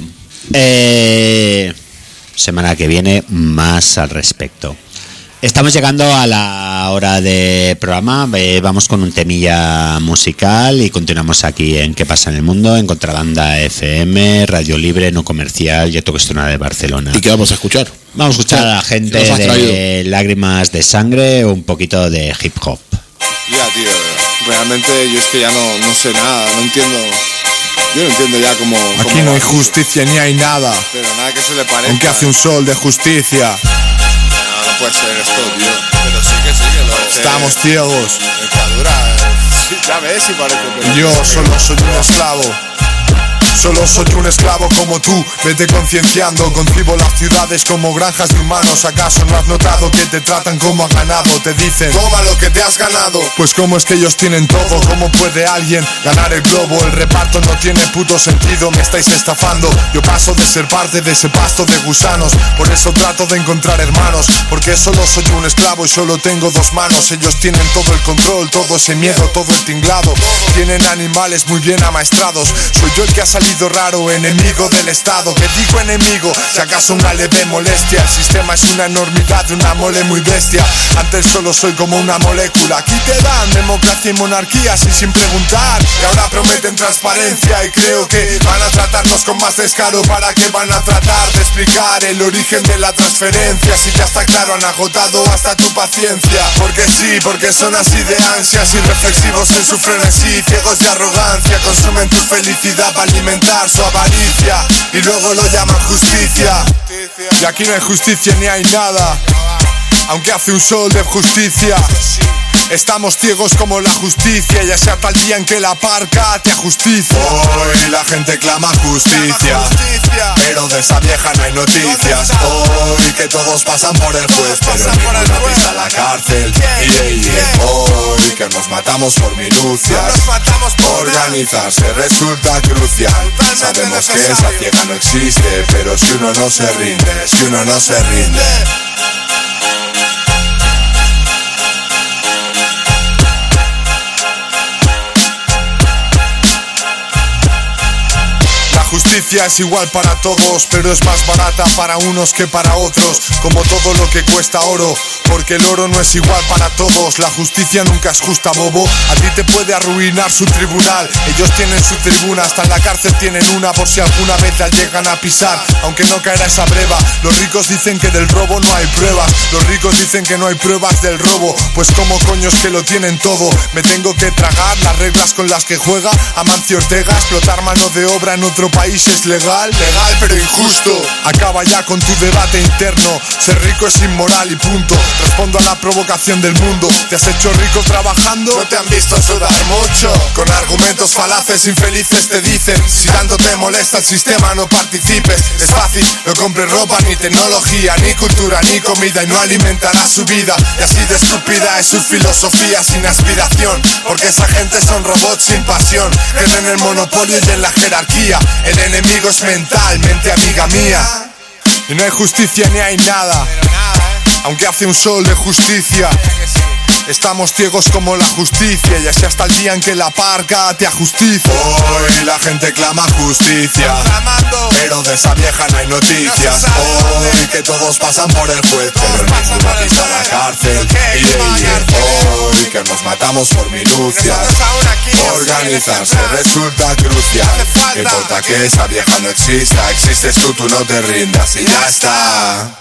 eh, semana que viene más al respecto. Estamos llegando a la segunda hora de programa. Eh, vamos con un temilla musical y continuamos aquí en ¿Qué pasa en el mundo? En Contrabanda F M, Radio Libre, no comercial y Autogestionada de Barcelona. ¿Y qué vamos a escuchar? Vamos a escuchar a la gente de Lágrimas de Sangre, un poquito de hip hop. Ya, tío, realmente yo es que ya no, no sé nada, no entiendo. Yo no entiendo ya cómo... Aquí cómo no hay justicia ni hay nada. Pero nada que se le parezca. Aunque hace un sol de justicia. No, no puede ser esto, tío. Pero sí que sí, que lo parece. Estamos ciegos. Dictadura. Sí, ya ves si parece. Pero Yo solo soy un esclavo. Solo soy un esclavo como tú, vete concienciando. Concibo las ciudades como granjas de humanos. ¿Acaso no has notado que te tratan como a ganado? Te dicen, toma lo que te has ganado. pues cómo es que ellos tienen todo. ¿Cómo puede alguien ganar el globo? El reparto no tiene puto sentido, me estáis estafando. Yo paso de ser parte de ese pasto de gusanos. Por eso trato de encontrar hermanos, porque solo soy un esclavo y solo tengo dos manos. Ellos tienen todo el control, todo ese miedo, todo el tinglado. Tienen animales muy bien amaestrados. Soy yo el que ha salido raro, enemigo del Estado. Que digo enemigo, si acaso una leve molestia. El sistema es una enormidad, una mole muy bestia. Antes solo soy como una molécula. Aquí te dan democracia y monarquía así sin preguntar. Y ahora prometen transparencia y creo que van a tratarnos con más descaro. ¿Para qué van a tratar de explicar el origen de la transferencia? Si ya está claro, han agotado hasta tu paciencia. Porque sí, porque son así de ansias, irreflexivos en su frenesí, ciegos de arrogancia. Consumen tu felicidad para alimentar su avaricia y luego lo llaman justicia. Y aquí no hay justicia ni hay nada, aunque hace un sol de justicia. Estamos ciegos como la justicia, ya sea tal día en que la parca te ajusticia. Hoy la gente clama justicia, pero de esa vieja no hay noticias. Hoy que todos pasan por el juez, pero ninguno pisa la cárcel. Yeah, yeah. Hoy que nos matamos por minucias, organizarse resulta crucial. Sabemos que esa ciega no existe, pero si uno no se rinde, si uno no se rinde. Justicia es igual para todos, pero es más barata para unos que para otros. Como todo lo que cuesta oro, porque el oro no es igual para todos. La justicia nunca es justa, bobo. A ti te puede arruinar su tribunal. Ellos tienen su tribuna, hasta en la cárcel tienen una, por si alguna vez la llegan a pisar. Aunque no caerá esa breva. Los ricos dicen que del robo no hay pruebas. Los ricos dicen que no hay pruebas del robo. Pues como coños que lo tienen todo. Me tengo que tragar las reglas con las que juega Amancio Ortega. Explotar mano de obra en otro país es legal, legal pero injusto. Acaba ya con tu debate interno. Ser rico es inmoral y punto. Respondo a la provocación del mundo. ¿Te has hecho rico trabajando? No te han visto sudar mucho. Con argumentos falaces infelices te dicen, si tanto te molesta el sistema no participes. Es fácil, no compres ropa, ni tecnología, ni cultura, ni comida, y no alimentarás su vida. Y así de estúpida es su filosofía sin aspiración, porque esa gente son robots sin pasión. Creen en el monopolio y en la jerarquía. El enemigo es mental, mente amiga mía. Y no hay justicia ni hay nada, aunque hace un sol de justicia. Estamos ciegos como la justicia, y así hasta el día en que la parca te ajusticia. Hoy la gente clama justicia, pero de esa vieja no hay noticias. Hoy que todos pasan por el juez, pero ninguno pisa la cárcel. Y hoy que nos matamos por minucias. Organizarse resulta crucial. No importa que esa vieja no exista, existes tú, tú no te rindas y ya está.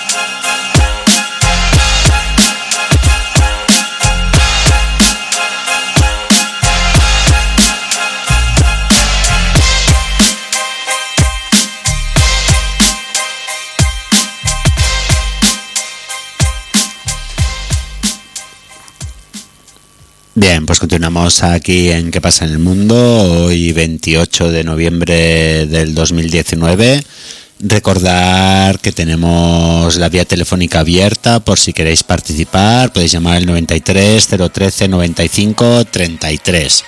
Bien, pues continuamos aquí en ¿Qué pasa en el mundo? Hoy veintiocho de noviembre del dos mil diecinueve. Recordar que tenemos la vía telefónica abierta por si queréis participar. Podéis llamar al noventa y tres, cero trece, noventa y cinco, treinta y tres.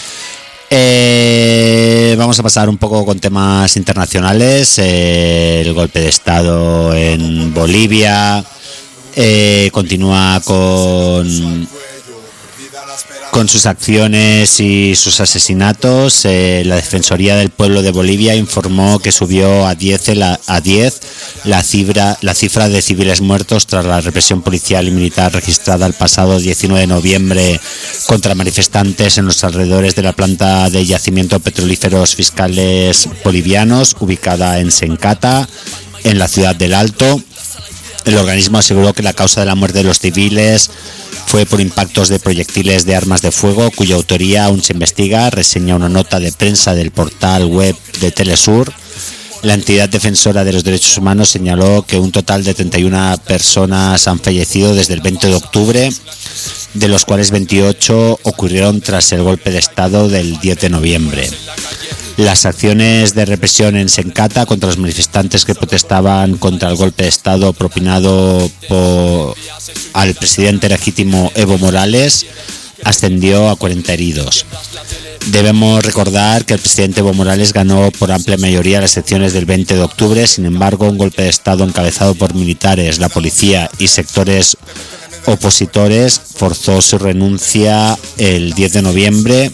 Eh, vamos a pasar un poco con temas internacionales. Eh, el golpe de estado en Bolivia eh, continúa con Con sus acciones y sus asesinatos, eh, la Defensoría del Pueblo de Bolivia informó que subió a diez la, a diez la cifra, la cifra de civiles muertos tras la represión policial y militar registrada el pasado diecinueve de noviembre contra manifestantes en los alrededores de la planta de yacimiento petrolíferos fiscales bolivianos, ubicada en Sencata, en la ciudad del Alto. El organismo aseguró que la causa de la muerte de los civiles fue por impactos de proyectiles de armas de fuego, cuya autoría aún se investiga, reseña una nota de prensa del portal web de Telesur. La entidad defensora de los derechos humanos señaló que un total de treinta y una personas han fallecido desde el veinte de octubre, de los cuales veintiocho ocurrieron tras el golpe de Estado del diez de noviembre. Las acciones de represión en Sencata contra los manifestantes que protestaban contra el golpe de Estado propinado por al presidente legítimo Evo Morales ascendió a cuarenta heridos. Debemos recordar que el presidente Evo Morales ganó por amplia mayoría las elecciones del veinte de octubre, sin embargo, un golpe de Estado encabezado por militares, la policía y sectores opositores forzó su renuncia el diez de noviembre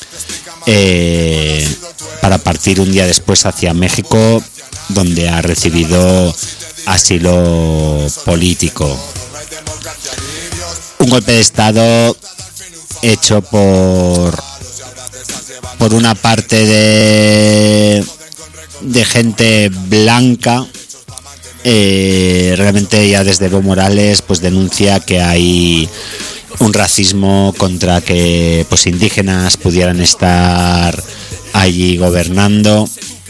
eh, para partir un día después hacia México, donde ha recibido asilo político. Un golpe de Estado hecho por por una parte de de gente blanca. Eh, realmente ya desde Evo Morales pues denuncia que hay un racismo contra que pues indígenas pudieran estar allí gobernando,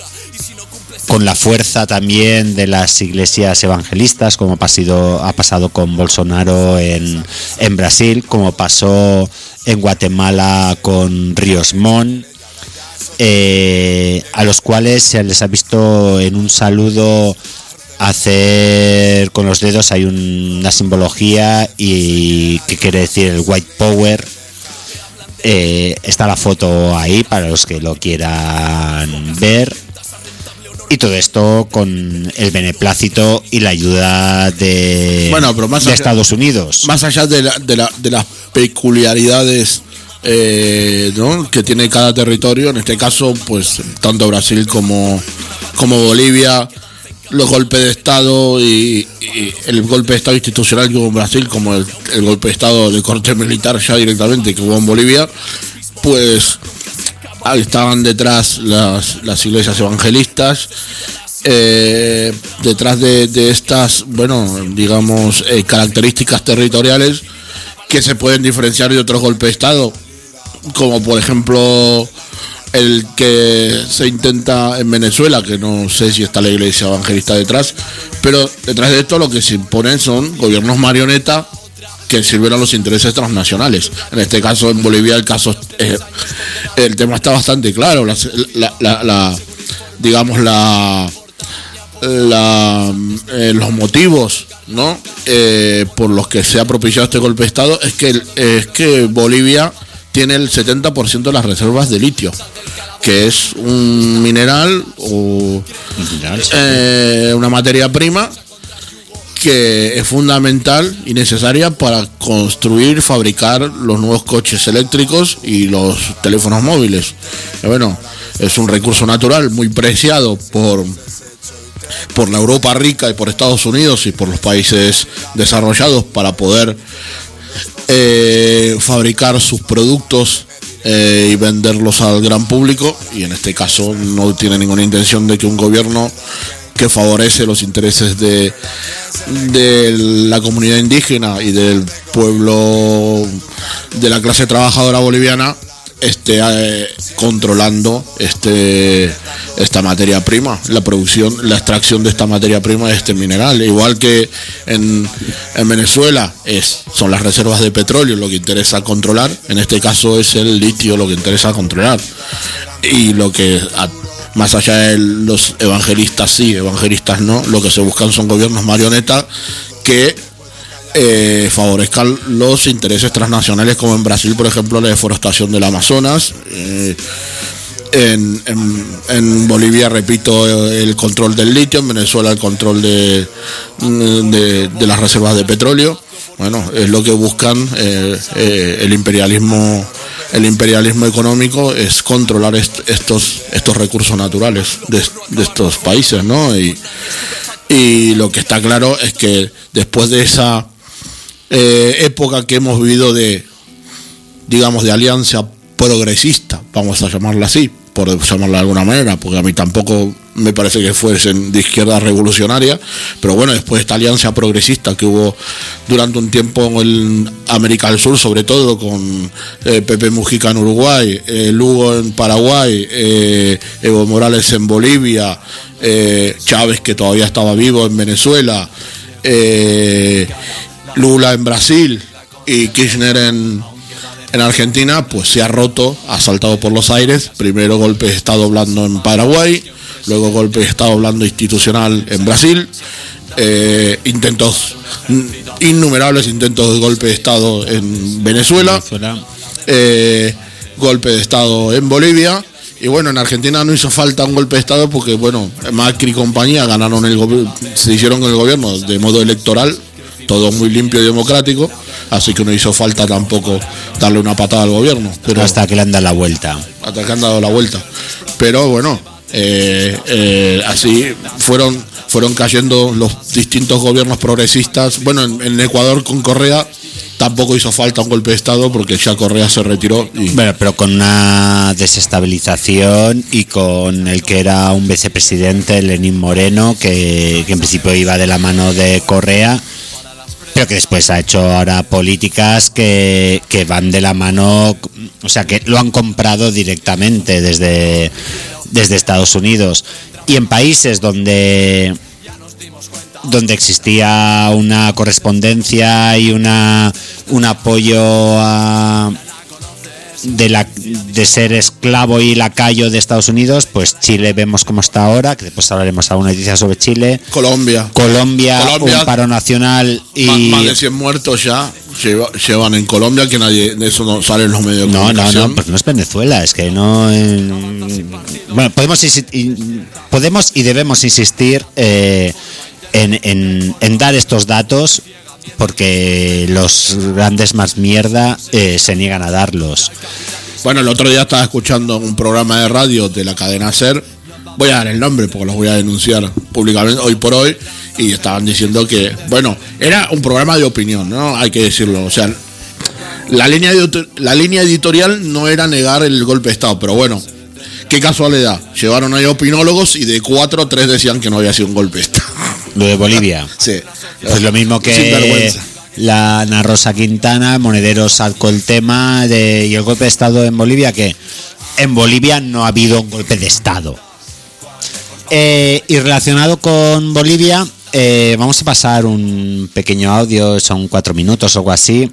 con la fuerza también de las iglesias evangelistas, como ha pasado, ha pasado con Bolsonaro en, en Brasil, como pasó en Guatemala con Ríos Montt, eh, a los cuales se les ha visto en un saludo hacer con los dedos, hay un, una simbología y que quiere decir el white power. Eh, está la foto ahí para los que lo quieran ver, y todo esto con el beneplácito y la ayuda de, bueno, pero más de allá, Estados Unidos. Más allá de, la, de, la, de las peculiaridades eh, ¿no? que tiene cada territorio, en este caso, pues tanto Brasil como, como Bolivia, los golpes de Estado y, y el golpe de Estado institucional que hubo en Brasil, como el, el golpe de Estado de corte militar ya directamente que hubo en Bolivia, pues ahí estaban detrás las, las iglesias evangelistas, eh, detrás de, de estas, bueno, digamos, eh, características territoriales que se pueden diferenciar de otros golpes de Estado, como por ejemplo el que se intenta en Venezuela, que no sé si está la iglesia evangelista detrás, pero detrás de esto lo que se imponen son gobiernos marioneta que sirven a los intereses transnacionales. En este caso, en Bolivia, el caso eh, el tema está bastante claro. La, la, la, la digamos la, la eh, los motivos, ¿no? Eh, por los que se ha propiciado este golpe de Estado es que es que Bolivia tiene el setenta por ciento de las reservas de litio, que es un mineral o eh, una materia prima que es fundamental y necesaria para construir, fabricar los nuevos coches eléctricos y los teléfonos móviles. Y bueno, es un recurso natural muy preciado por por la Europa rica y por Estados Unidos y por los países desarrollados para poder eh, fabricar sus productos eh, y venderlos al gran público, y en este caso no tiene ninguna intención de que un gobierno que favorece los intereses de, de la comunidad indígena y del pueblo de la clase trabajadora boliviana esté eh, controlando este esta materia prima, la producción, la extracción de esta materia prima de este mineral. Igual que en, en Venezuela es son las reservas de petróleo lo que interesa controlar, en este caso es el litio lo que interesa controlar. Y lo que a, más allá de los evangelistas sí, evangelistas no, lo que se buscan son gobiernos marionetas que eh, favorezcan los intereses transnacionales, como en Brasil, por ejemplo, la deforestación del Amazonas, eh, En, en, en Bolivia, repito, el control del litio, en Venezuela el control de, de, de las reservas de petróleo. Bueno, es lo que buscan eh, eh, el imperialismo, el imperialismo económico es controlar est, estos estos recursos naturales de, de estos países, ¿no? Y, y lo que está claro es que después de esa eh, época que hemos vivido de, digamos, de alianza progresista, vamos a llamarla así, por llamarla de alguna manera, porque a mí tampoco me parece que fuesen de izquierda revolucionaria, pero bueno, después de esta alianza progresista que hubo durante un tiempo en América del Sur, sobre todo con eh, Pepe Mujica en Uruguay, eh, Lugo en Paraguay, eh, Evo Morales en Bolivia, eh, Chávez, que todavía estaba vivo, en Venezuela, eh, Lula en Brasil y Kirchner en En Argentina, pues se ha roto, ha saltado por los aires. Primero golpe de Estado blando en Paraguay, luego golpe de Estado blando institucional en Brasil, eh, intentos, innumerables intentos de golpe de Estado en Venezuela, Venezuela. Eh, golpe de Estado en Bolivia. Y bueno, en Argentina no hizo falta un golpe de Estado porque, bueno, Macri y compañía ganaron el gobierno, se hicieron con el gobierno de modo electoral, todo muy limpio y democrático, así que no hizo falta tampoco darle una patada al gobierno. Pero hasta que le han dado la vuelta. Hasta que han dado la vuelta. Pero bueno, eh, eh, así fueron fueron cayendo los distintos gobiernos progresistas. Bueno, en, en Ecuador con Correa tampoco hizo falta un golpe de Estado porque ya Correa se retiró. Y... Bueno, pero con una desestabilización y con el que era un vicepresidente, Lenín Moreno, que, que en principio iba de la mano de Correa, pero que después ha hecho ahora políticas que, que van de la mano, o sea, que lo han comprado directamente desde, desde Estados Unidos. Y en países donde, donde existía una correspondencia y una un apoyo a, de, la, de ser esclavo y lacayo de Estados Unidos, pues Chile vemos cómo está ahora, que después hablaremos alguna noticia sobre Chile. Colombia. Colombia, Colombia un paro nacional y... Más, más de cien muertos ya lleva, llevan en Colombia, que nadie de eso no sale en los medios de no, comunicación. No, no, porque no es Venezuela, es que no... Eh, bueno, podemos, podemos y debemos insistir eh, en, en, en dar estos datos, porque los grandes más mierda eh, se niegan a darlos. Bueno, el otro día estaba escuchando un programa de radio de la cadena SER, voy a dar el nombre porque los voy a denunciar públicamente hoy por hoy, y estaban diciendo que, bueno, era un programa de opinión, ¿no? Hay que decirlo, o sea, la línea, de, la línea editorial no era negar el golpe de Estado, pero bueno, qué casualidad, llevaron ahí opinólogos y de cuatro, tres decían que no había sido un golpe de Estado. Lo de Bolivia. Sí. Pues lo mismo que la Ana Rosa Quintana, Monedero sacó el tema de y el golpe de Estado en Bolivia, que en Bolivia no ha habido un golpe de Estado. Eh, y relacionado con Bolivia, eh, vamos a pasar un pequeño audio, son cuatro minutos o algo así.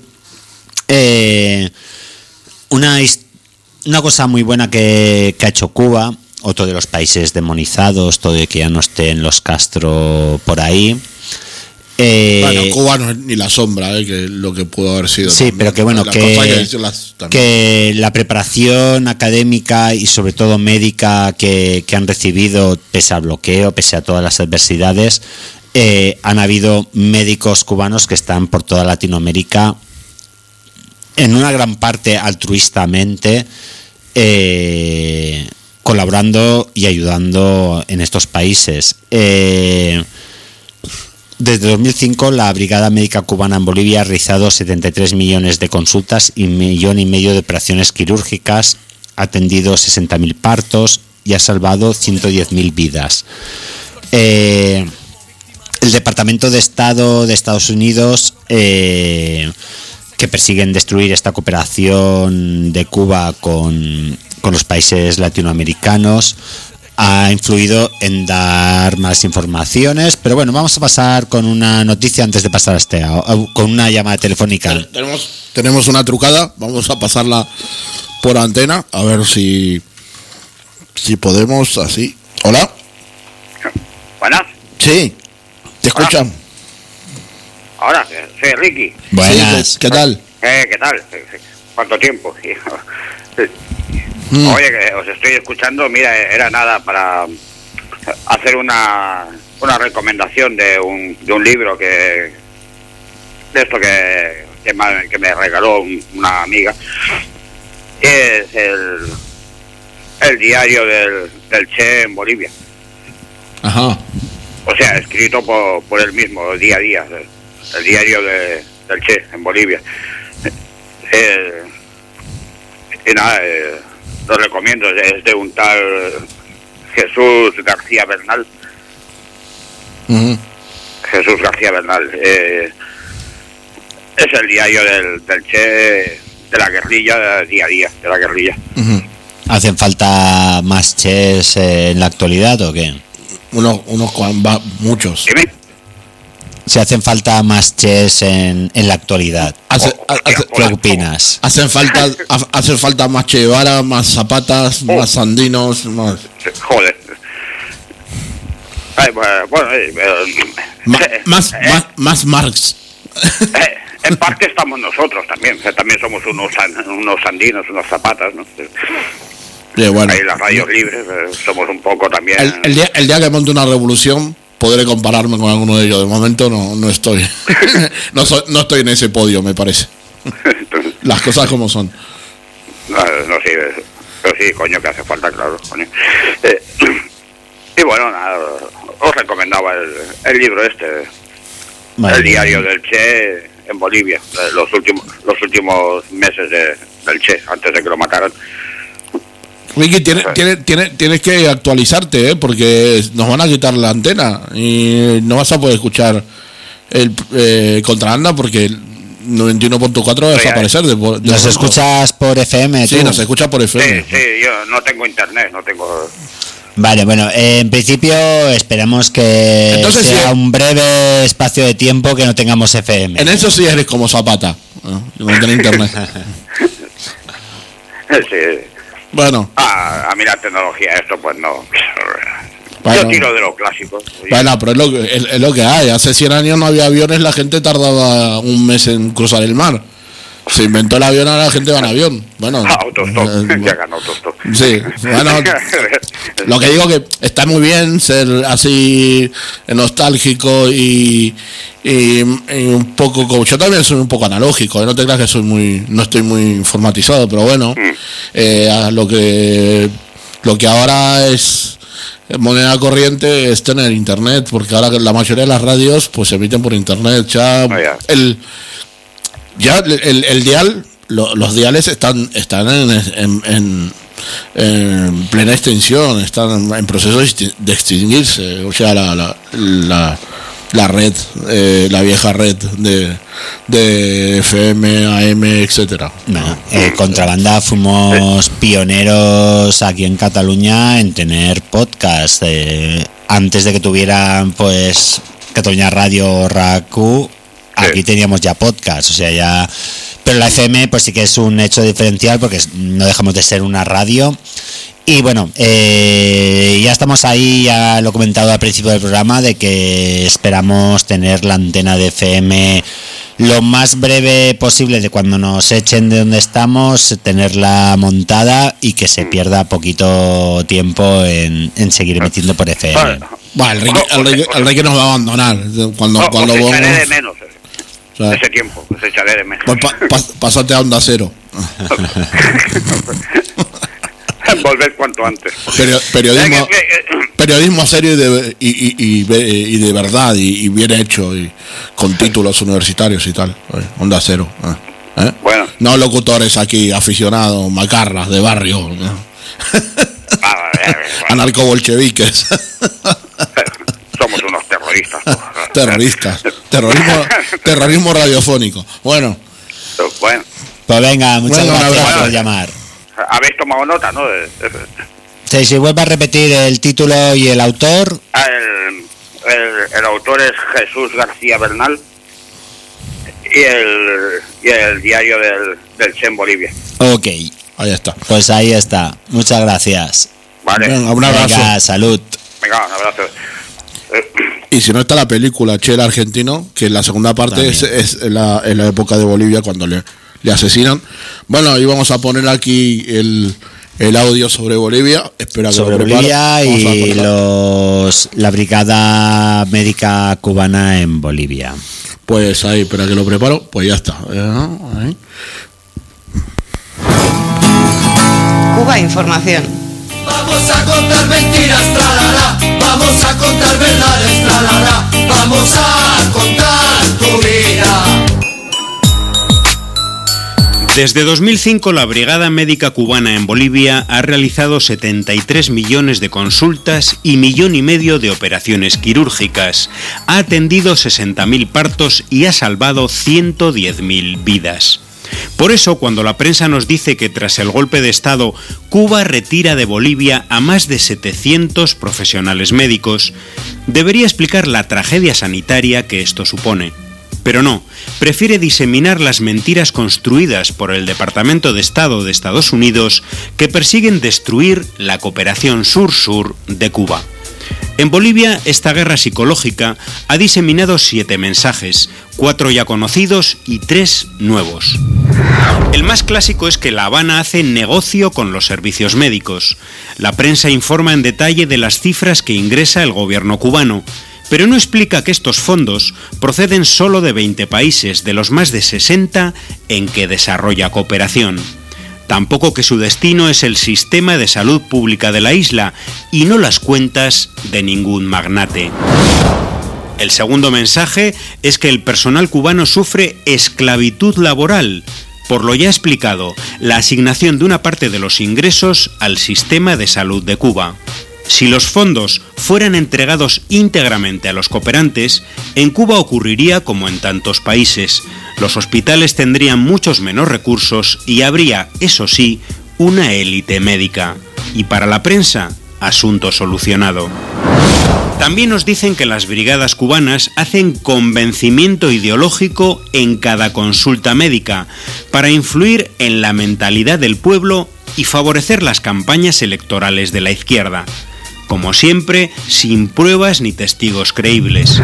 Eh, una, una cosa muy buena que, que ha hecho Cuba, otro de los países demonizados, todo de que ya no estén los Castro por ahí. Eh, bueno, Cuba no es ni la sombra, eh, que lo que pudo haber sido. Sí, también. Pero que bueno, que, que, que la preparación académica y sobre todo médica que, que han recibido, pese al bloqueo, pese a todas las adversidades, eh, han habido médicos cubanos que están por toda Latinoamérica, en una gran parte altruistamente, eh, colaborando y ayudando en estos países. Eh, desde dos mil cinco la Brigada Médica Cubana en Bolivia ha realizado setenta y tres millones de consultas y un millón y medio de operaciones quirúrgicas, ha atendido sesenta mil partos y ha salvado ciento diez mil vidas. Eh, el Departamento de Estado de Estados Unidos, eh, que persiguen destruir esta cooperación de Cuba con, con los países latinoamericanos, ha influido en dar más informaciones, pero bueno, vamos a pasar con una noticia antes de pasar a este, con una llamada telefónica. Tenemos, tenemos una trucada, vamos a pasarla por antena, a ver si, si podemos así. ¿Hola? ¿Buenas? Sí, te escuchan. Ahora, soy Ricky. Buenas. Sí, ¿qué tal? Eh, ¿Qué tal? ¿Cuánto tiempo? Mm. Oye, que os estoy escuchando, mira, era nada para hacer una, una recomendación de un, de un libro que, de esto que, que, me, que me regaló un- una amiga. Es el, el diario del, del Che en Bolivia. Ajá. O sea, escrito por, por él mismo, día a día, el, el diario de, del Che en Bolivia. Eh, y nada, eh, lo recomiendo, es de un tal Jesús García Bernal. Ujú. Jesús García Bernal. Eh, es el diario del, del Che, de la guerrilla, día a día, de la guerrilla. Ujú. ¿Hacen falta más chess eh, en la actualidad o qué? Unos, unos cuan- va- muchos. Dime. Si hacen falta más chess en, en la actualidad, Hace- Oh, hace- hostia, ¿qué hola. opinas? hacen falta ha- hacen falta más Che Guevara, más Zapatas, Oh. más Sandinos, más, Joder. Ay, bueno, bueno, eh, eh, ma- eh, más, eh, más, más Marx. eh, en parte estamos nosotros también, o sea, también somos unos san- unos andinos, unos zapatas, ¿no? Eh, bueno, Ahí las radios libres, eh, somos un poco también. el, el día, el día que monte una revolución podré compararme con alguno de ellos. De momento no, no estoy. no, soy- no estoy en ese podio, me parece. Las cosas como son. No, no sí, eh, pero sí, coño, que hace falta, claro, coño. Eh, y bueno, nada, os recomendaba el, el libro este, Vale. el diario del Che en Bolivia, eh, los últimos los últimos meses de, del Che, antes de que lo mataran. Ricky, tiene, tiene, tiene- tienes que actualizarte, ¿eh? Porque nos van a quitar la antena y no vas a poder escuchar el eh, Contrabanda porque el noventa y uno punto cuatro va a Sí, desaparecer. De, de ¿Nos pronto. escuchas por F M? Sí, tú? nos escucha por F M. Sí, sí, yo no tengo internet, no tengo... Vale, bueno, eh, en principio esperamos que Entonces, sea sí. un breve espacio de tiempo que no tengamos F M. En eso sí eres como Zapata, ¿no? No tener internet. Sí. Bueno, Ah, a mí la tecnología, esto pues no... Bueno. Yo tiro de lo clásico. bueno, pero es lo, que, es, es lo que hay. Hace cien años no había aviones, la gente tardaba un mes en cruzar el mar. Se inventó el avión, ahora la gente va en avión. Bueno, Ah, autostop, eh, ya ganó autostop. sí, bueno, lo que digo que está muy bien ser así nostálgico y, y, y un poco como yo también soy un poco analógico, ¿eh? No te creas que soy muy no estoy muy informatizado, pero bueno, eh, a lo que lo que ahora es moneda corriente es tener internet, porque ahora la mayoría de las radios pues se emiten por internet. Ya Ah, ya. el ya el, el, el dial lo- los diales están están en, en, en en plena extensión, están en proceso de exti- de extinguirse, o sea, la, la, la, la red, eh, la vieja red de, de F M, A M, etcétera. Bueno, eh, Contrabanda fuimos pioneros aquí en Cataluña en tener podcast. eh, antes de que tuvieran, pues, Cataluña Radio, R A C U, aquí teníamos ya podcast, o sea, ya... Pero la F M, pues sí que es un hecho diferencial porque es- no dejamos de ser una radio. Y bueno, eh, ya estamos ahí, ya lo he comentado al principio del programa, de que esperamos tener la antena de F M lo más breve posible de cuando nos echen de donde estamos, tenerla montada y que se pierda poquito tiempo en, en seguir emitiendo por F M. Bueno, el rey, el rey- el rey que nos va a abandonar cuando, No, cuando os vos- echaré de menos eh, o sea, ese tiempo, os echaré de menos. pues pa- pa- pásate a Onda Cero. Volver cuanto antes. Perio- periodismo, Eh, que- que- periodismo serio y de, y, y, y, ve- y de verdad y, y bien hecho y con títulos universitarios y tal. Eh, Onda Cero. eh, ¿eh? Bueno. No locutores aquí aficionados, macarras de barrio, ¿no? Ah, eh, bueno, anarcobolcheviques, somos unos terroristas. pues. terroristas, terrorismo, terrorismo radiofónico. Bueno, Bueno, Pues venga, muchas Bueno, un gracias abrazo. por llamar. habéis tomado nota, ¿no? De- de- Sí, si vuelve a repetir el título y el autor. Ah, el, el, el autor es Jesús García Bernal y el, y el diario del, del Che en Bolivia. Ok, ahí está. pues ahí está. Muchas gracias. Vale, Venga, un abrazo. Venga, salud. venga, un abrazo. Eh, Y si no está la película Che el argentino, que la segunda parte es, También. es en, la, en la época de Bolivia cuando le, le asesinan. Bueno, y vamos a poner aquí el, el audio sobre Bolivia. Espera que sobre lo prepare. Bolivia Vamos a y ponerlo. los la Brigada Médica Cubana en Bolivia. Pues ahí, espera que lo preparo. Pues ya está. Eh, ahí. Cuba Información. Vamos a contar mentiras, tralala. Vamos a contar verdades, tralala. Vamos a contar tu vida. Desde dos mil cinco, la Brigada Médica Cubana en Bolivia ha realizado setenta y tres millones de consultas y millón y medio de operaciones quirúrgicas, ha atendido sesenta mil partos y ha salvado ciento diez mil vidas. Por eso, cuando la prensa nos dice que tras el golpe de Estado, Cuba retira de Bolivia a más de setecientos profesionales médicos, debería explicar la tragedia sanitaria que esto supone. Pero no, prefiere diseminar las mentiras construidas por el Departamento de Estado de Estados Unidos que persiguen destruir la cooperación sur-sur de Cuba. En Bolivia, esta guerra psicológica ha diseminado siete mensajes, cuatro ya conocidos y tres nuevos. El más clásico es que La Habana hace negocio con los servicios médicos. La prensa informa en detalle de las cifras que ingresa el gobierno cubano, pero no explica que estos fondos proceden solo de veinte países, de los más de sesenta en que desarrolla cooperación. Tampoco que su destino es el sistema de salud pública de la isla y no las cuentas de ningún magnate. El segundo mensaje es que el personal cubano sufre esclavitud laboral, por lo ya explicado, la asignación de una parte de los ingresos al sistema de salud de Cuba. Si los fondos fueran entregados íntegramente a los cooperantes, en Cuba ocurriría como en tantos países. Los hospitales tendrían muchos menos recursos y habría, eso sí, una élite médica. Y para la prensa, asunto solucionado. También nos dicen que las brigadas cubanas hacen convencimiento ideológico en cada consulta médica para influir en la mentalidad del pueblo y favorecer las campañas electorales de la izquierda. Como siempre, sin pruebas ni testigos creíbles.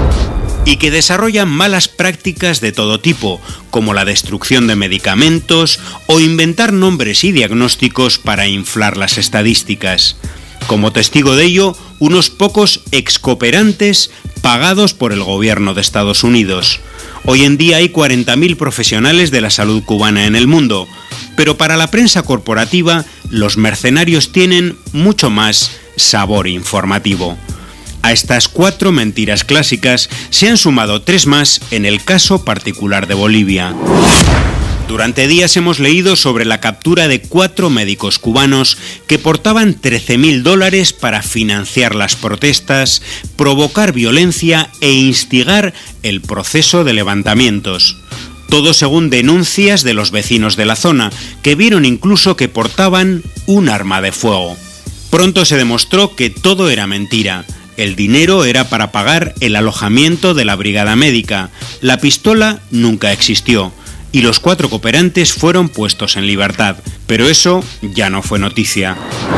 Y que desarrollan malas prácticas de todo tipo, como la destrucción de medicamentos o inventar nombres y diagnósticos para inflar las estadísticas. Como testigo de ello, unos pocos excooperantes pagados por el gobierno de Estados Unidos. Hoy en día hay cuarenta mil profesionales de la salud cubana en el mundo, pero para la prensa corporativa, los mercenarios tienen mucho más sabor informativo. A estas cuatro mentiras clásicas se han sumado tres más en el caso particular de Bolivia. Durante días hemos leído sobre la captura de cuatro médicos cubanos que portaban trece mil dólares para financiar las protestas, provocar violencia e instigar el proceso de levantamientos. Todo según denuncias de los vecinos de la zona, que vieron incluso que portaban un arma de fuego. Pronto se demostró que todo era mentira. El dinero era para pagar el alojamiento de la brigada médica. La pistola nunca existió. Y los cuatro cooperantes fueron puestos en libertad. Pero eso ya no fue noticia.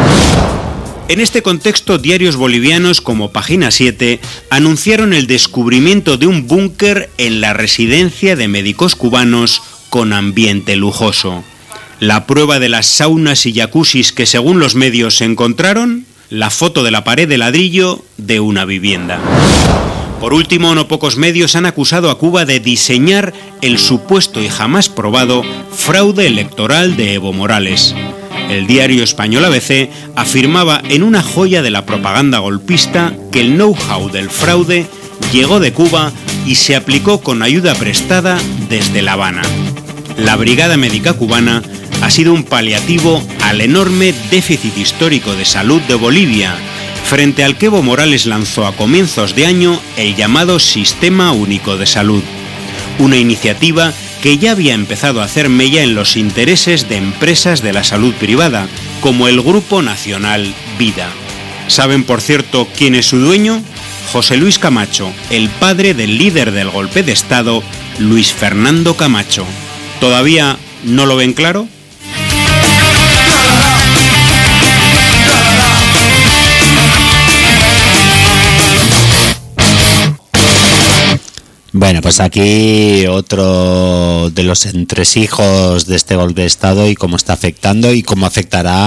En este contexto, diarios bolivianos como Página siete anunciaron el descubrimiento de un búnker en la residencia de médicos cubanos con ambiente lujoso. La prueba de las saunas y jacuzzis que según los medios se encontraron, la foto de la pared de ladrillo de una vivienda. Por último, no pocos medios han acusado a Cuba de diseñar el supuesto y jamás probado fraude electoral de Evo Morales. El diario español A B C afirmaba en una joya de la propaganda golpista que el know-how del fraude llegó de Cuba y se aplicó con ayuda prestada desde La Habana. La Brigada Médica Cubana ha sido un paliativo al enorme déficit histórico de salud de Bolivia, frente al que Evo Morales lanzó a comienzos de año el llamado Sistema Único de Salud, una iniciativa que ya había empezado a hacer mella en los intereses de empresas de la salud privada, como el Grupo Nacional Vida. ¿Saben, por cierto, quién es su dueño? José Luis Camacho, el padre del líder del golpe de Estado, Luis Fernando Camacho. ¿Todavía no lo ven claro? Bueno, pues aquí otro de los entresijos de este golpe de Estado y cómo está afectando y cómo afectará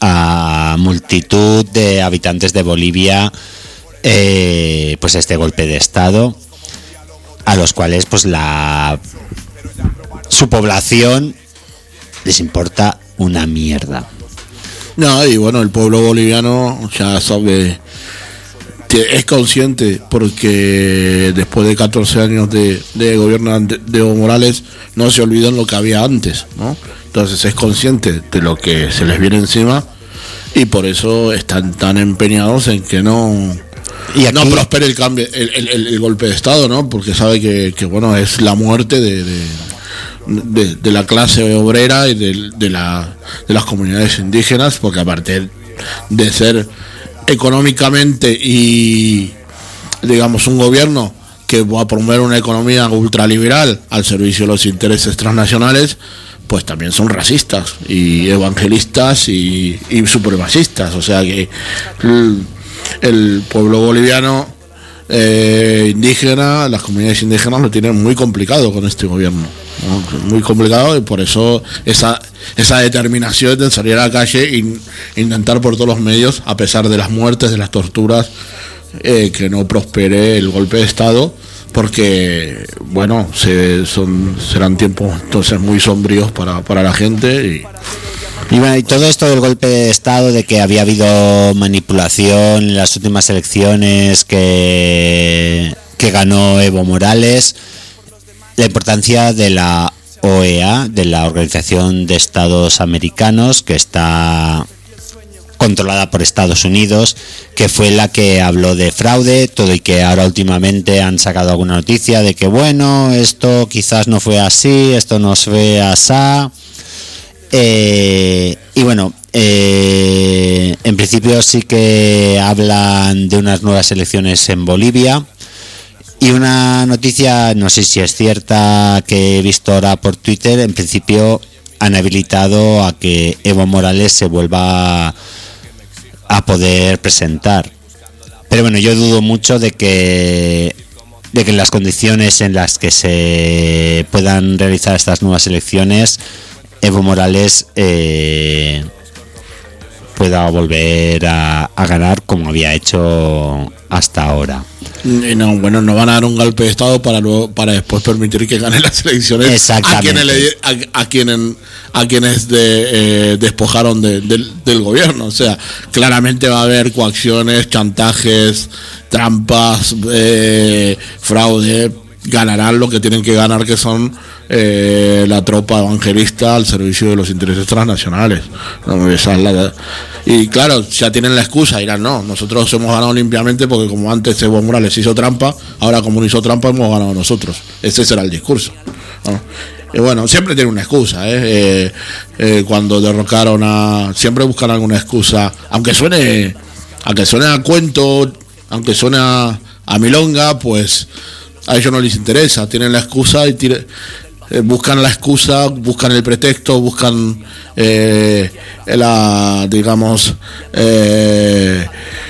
a multitud de habitantes de Bolivia eh, pues este golpe de estado, a los cuales pues la su población les importa una mierda. No, y bueno, el pueblo boliviano ya sabe, es consciente, porque después de catorce años de, de gobierno de Evo Morales no se olvidan lo que había antes, ¿no? Entonces es consciente de lo que se les viene encima y por eso están tan empeñados en que no y aquí, no prospere el cambio, el, el, el, el golpe de estado, ¿no? Porque sabe que, que bueno, es la muerte de, de, de, de la clase obrera y de, de, la, de las comunidades indígenas, porque aparte de ser económicamente y digamos un gobierno que va a promover una economía ultraliberal al servicio de los intereses transnacionales, pues también son racistas y evangelistas y, y supremacistas. O sea que el, el pueblo boliviano eh, indígena, las comunidades indígenas lo tienen muy complicado con este gobierno, ¿no? Muy complicado, y por eso esa esa determinación de salir a la calle e intentar por todos los medios, a pesar de las muertes, de las torturas, eh, que no prospere el golpe de estado, porque bueno, se, son serán tiempos entonces muy sombríos para, para la gente. y Y bueno, y todo esto del golpe de estado, de que había habido manipulación en las últimas elecciones que, que ganó Evo Morales, la importancia de la O E A, de la Organización de Estados Americanos, que está controlada por Estados Unidos, que fue la que habló de fraude, todo, y que ahora últimamente han sacado alguna noticia de que bueno, esto quizás no fue así, esto no fue así. Eh, y bueno, eh, en principio sí que hablan de unas nuevas elecciones en Bolivia, y una noticia, no sé si es cierta, que he visto ahora por Twitter, en principio han habilitado a que Evo Morales se vuelva a poder presentar. Pero bueno, yo dudo mucho de que de que en las condiciones en las que se puedan realizar estas nuevas elecciones, Evo Morales eh, pueda volver a, a ganar como había hecho hasta ahora. Y no, bueno, no van a dar un golpe de estado para luego, para después permitir que ganen las elecciones a quienes le, a, a quienes a quienes de, eh, despojaron de, de, del gobierno. O sea, claramente va a haber coacciones, chantajes, trampas, eh, fraude. Ganarán lo que tienen que ganar, que son eh, la tropa evangelista al servicio de los intereses transnacionales. No, esa es la, y claro, ya tienen la excusa, dirán, no, nosotros hemos ganado limpiamente porque como antes Evo Morales hizo trampa, ahora como no hizo trampa hemos ganado nosotros. Ese será el discurso, ¿no? Y bueno, siempre tienen una excusa, ¿eh? Eh, eh, cuando derrocaron a... Siempre buscan alguna excusa, aunque suene, aunque suene a cuento, aunque suene a, a milonga, pues a ellos no les interesa, tienen la excusa y tire, eh, buscan la excusa, buscan el pretexto, buscan eh, la, digamos, eh,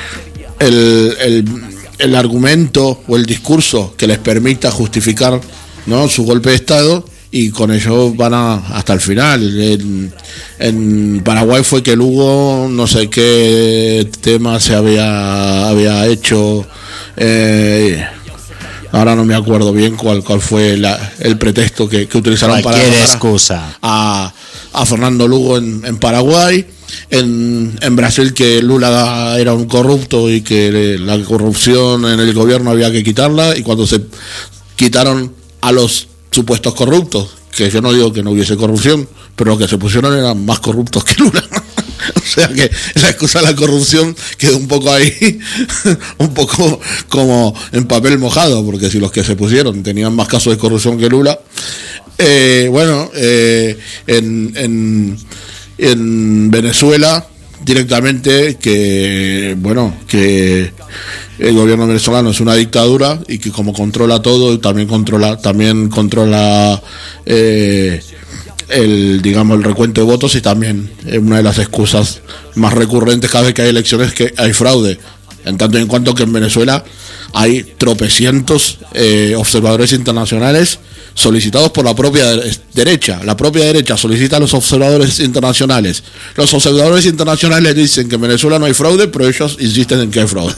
el, el, el argumento o el discurso que les permita justificar, ¿no?, su golpe de estado, y con ello van a, hasta el final. En, en Paraguay fue que Lugo, no sé qué tema se había, había hecho, eh, ahora no me acuerdo bien cuál cuál fue la, el pretexto que, que utilizaron para, para excusa a, a Fernando Lugo en, en Paraguay. En, en Brasil, que Lula era un corrupto y que la corrupción en el gobierno había que quitarla, y cuando se quitaron a los supuestos corruptos, que yo no digo que no hubiese corrupción, pero los que se pusieron eran más corruptos que Lula. O sea que la excusa de la corrupción quedó un poco ahí, un poco como en papel mojado, porque si los que se pusieron tenían más casos de corrupción que Lula, eh, bueno, eh, en, en, en Venezuela directamente, que bueno, que el gobierno venezolano es una dictadura y que como controla todo, también controla, también controla eh, el, digamos, el recuento de votos, y también es una de las excusas más recurrentes cada vez que hay elecciones, que hay fraude, en tanto y en cuanto que en Venezuela hay tropecientos eh, observadores internacionales solicitados por la propia derecha. La propia derecha solicita a los observadores internacionales. Los observadores internacionales dicen que en Venezuela no hay fraude, pero ellos insisten en que hay fraude.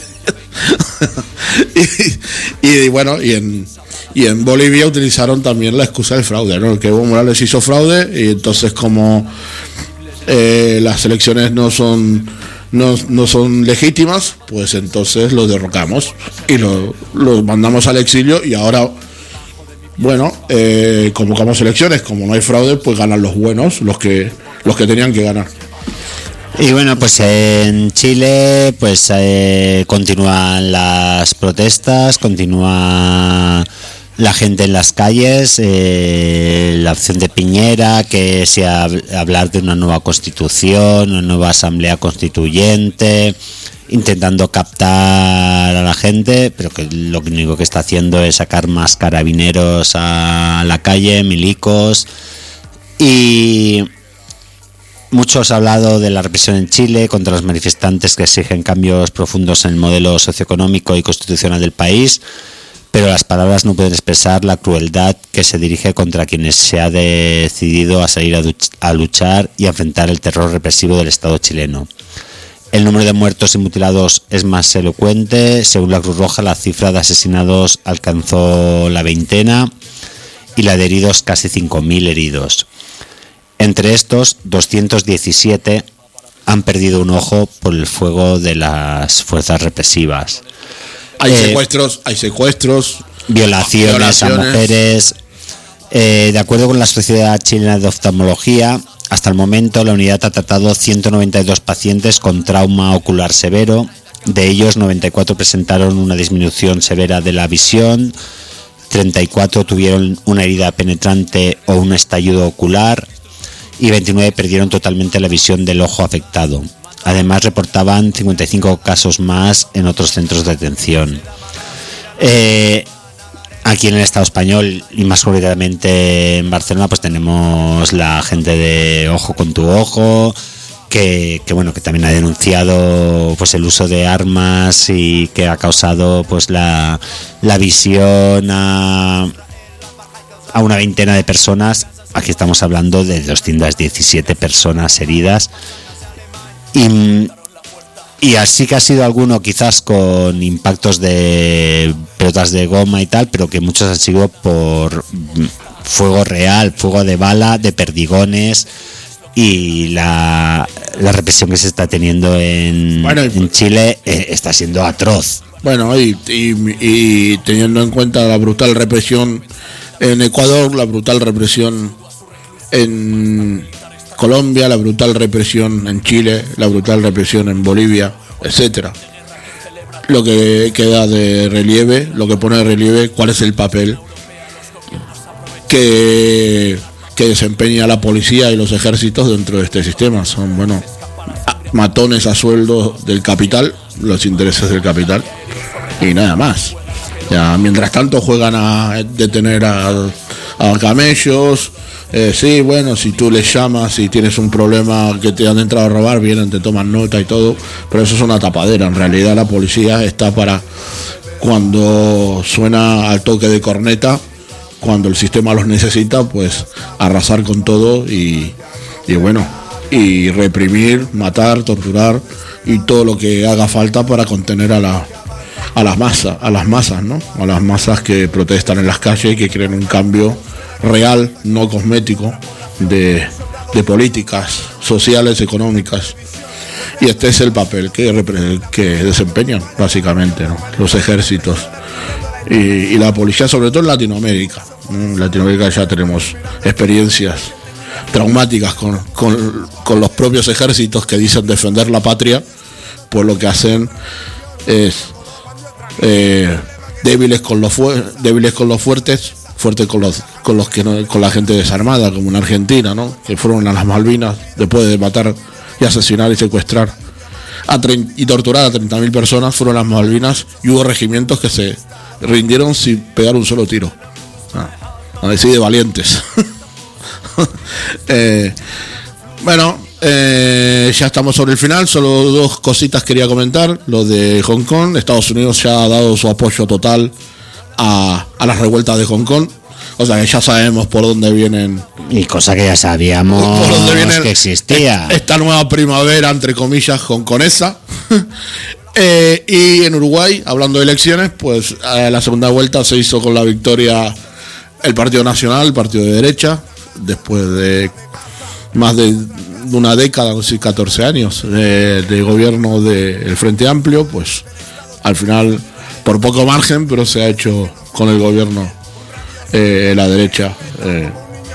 y, y bueno, y en, y en Bolivia utilizaron también la excusa del fraude, ¿no? Que Evo Morales hizo fraude y entonces como eh, las elecciones no son no, no son legítimas, pues entonces los derrocamos y los lo mandamos al exilio y ahora, bueno, eh, convocamos elecciones, como no hay fraude, pues ganan los buenos, los que los que tenían que ganar. Y bueno, pues en Chile pues eh, continúan las protestas, continúa la gente en las calles, eh, la opción de Piñera, que sea hablar de una nueva constitución, una nueva asamblea constituyente, intentando captar a la gente, pero que lo único que está haciendo es sacar más carabineros a la calle, milicos. Y muchos han hablado de la represión en Chile contra los manifestantes que exigen cambios profundos en el modelo socioeconómico y constitucional del país, pero las palabras no pueden expresar la crueldad que se dirige contra quienes se ha decidido a salir a, duch- a luchar y a enfrentar el terror represivo del Estado chileno. El número de muertos y mutilados es más elocuente. Según la Cruz Roja, la cifra de asesinados alcanzó la veintena y la de heridos casi cinco mil heridos. Entre estos, doscientos diecisiete han perdido un ojo por el fuego de las fuerzas represivas. Hay Eh, secuestros, hay secuestros, violaciones, violaciones. a mujeres. Eh, de acuerdo con la Sociedad Chilena de Oftalmología, hasta el momento la unidad ha tratado ciento noventa y dos pacientes con trauma ocular severo. De ellos, noventa y cuatro presentaron una disminución severa de la visión, treinta y cuatro tuvieron una herida penetrante o un estallido ocular y veintinueve perdieron totalmente la visión del ojo afectado. Además, reportaban cincuenta y cinco casos más en otros centros de atención. Eh, aquí en el Estado español y más concretamente en Barcelona, pues tenemos la gente de Ojo con tu Ojo, que, que bueno, que también ha denunciado pues el uso de armas y que ha causado pues la, la visión a, a una veintena de personas. Aquí estamos hablando de doscientas diecisiete personas heridas. Y, y así que ha sido alguno quizás con impactos de pelotas de goma y tal, pero que muchos han sido por fuego real, fuego de bala, de perdigones y la, la represión que se está teniendo en, Bueno, y- en Chile eh, está siendo atroz. Bueno, y, y, y teniendo en cuenta la brutal represión en Ecuador, la brutal represión en Colombia, la brutal represión en Chile, la brutal represión en Bolivia, etcétera. Lo que queda de relieve, lo que pone de relieve, cuál es el papel que, que desempeña la policía y los ejércitos dentro de este sistema. Son, bueno, matones a sueldo del capital, los intereses del capital y nada más. Ya, mientras tanto juegan a detener a, a camellos. Eh, sí, bueno, si tú les llamas y tienes un problema que te han entrado a robar, vienen, te toman nota y todo, pero eso es una tapadera. En realidad la policía está para cuando suena al toque de corneta, cuando el sistema los necesita, pues arrasar con todo y, y bueno, y reprimir, matar, torturar y todo lo que haga falta para contener a la a las masas, a las masas, ¿no? A las masas que protestan en las calles y que quieren un cambio real, no cosmético, de, de políticas sociales, económicas. Y este es el papel que, repre- que desempeñan, básicamente, ¿no? Los ejércitos y, y la policía, sobre todo en Latinoamérica. En Latinoamérica ya tenemos experiencias traumáticas con, con, con los propios ejércitos que dicen defender la patria, pues lo que hacen es eh, débiles con los fu- débiles con los fuertes, fuertes con los con los que no, con la gente desarmada, como en Argentina, ¿no? Que fueron a las Malvinas después de matar y asesinar y secuestrar a tre- y torturar a treinta mil personas, fueron las Malvinas y hubo regimientos que se rindieron sin pegar un solo tiro. Ah, así de valientes. eh, bueno, eh, ya estamos sobre el final. Solo dos cositas quería comentar. Lo de Hong Kong. Estados Unidos ya ha dado su apoyo total a, a las revueltas de Hong Kong. O sea que ya sabemos por dónde vienen. Y cosa que ya sabíamos por dónde viene que existía. Esta nueva primavera, entre comillas, con, con esa. eh, y en Uruguay, hablando de elecciones, pues eh, la segunda vuelta se hizo con la victoria el Partido Nacional, el partido de derecha, después de más de una década, casi catorce años de, de gobierno del Frente Amplio, pues al final, por poco margen, pero se ha hecho con el gobierno eh, la derecha eh,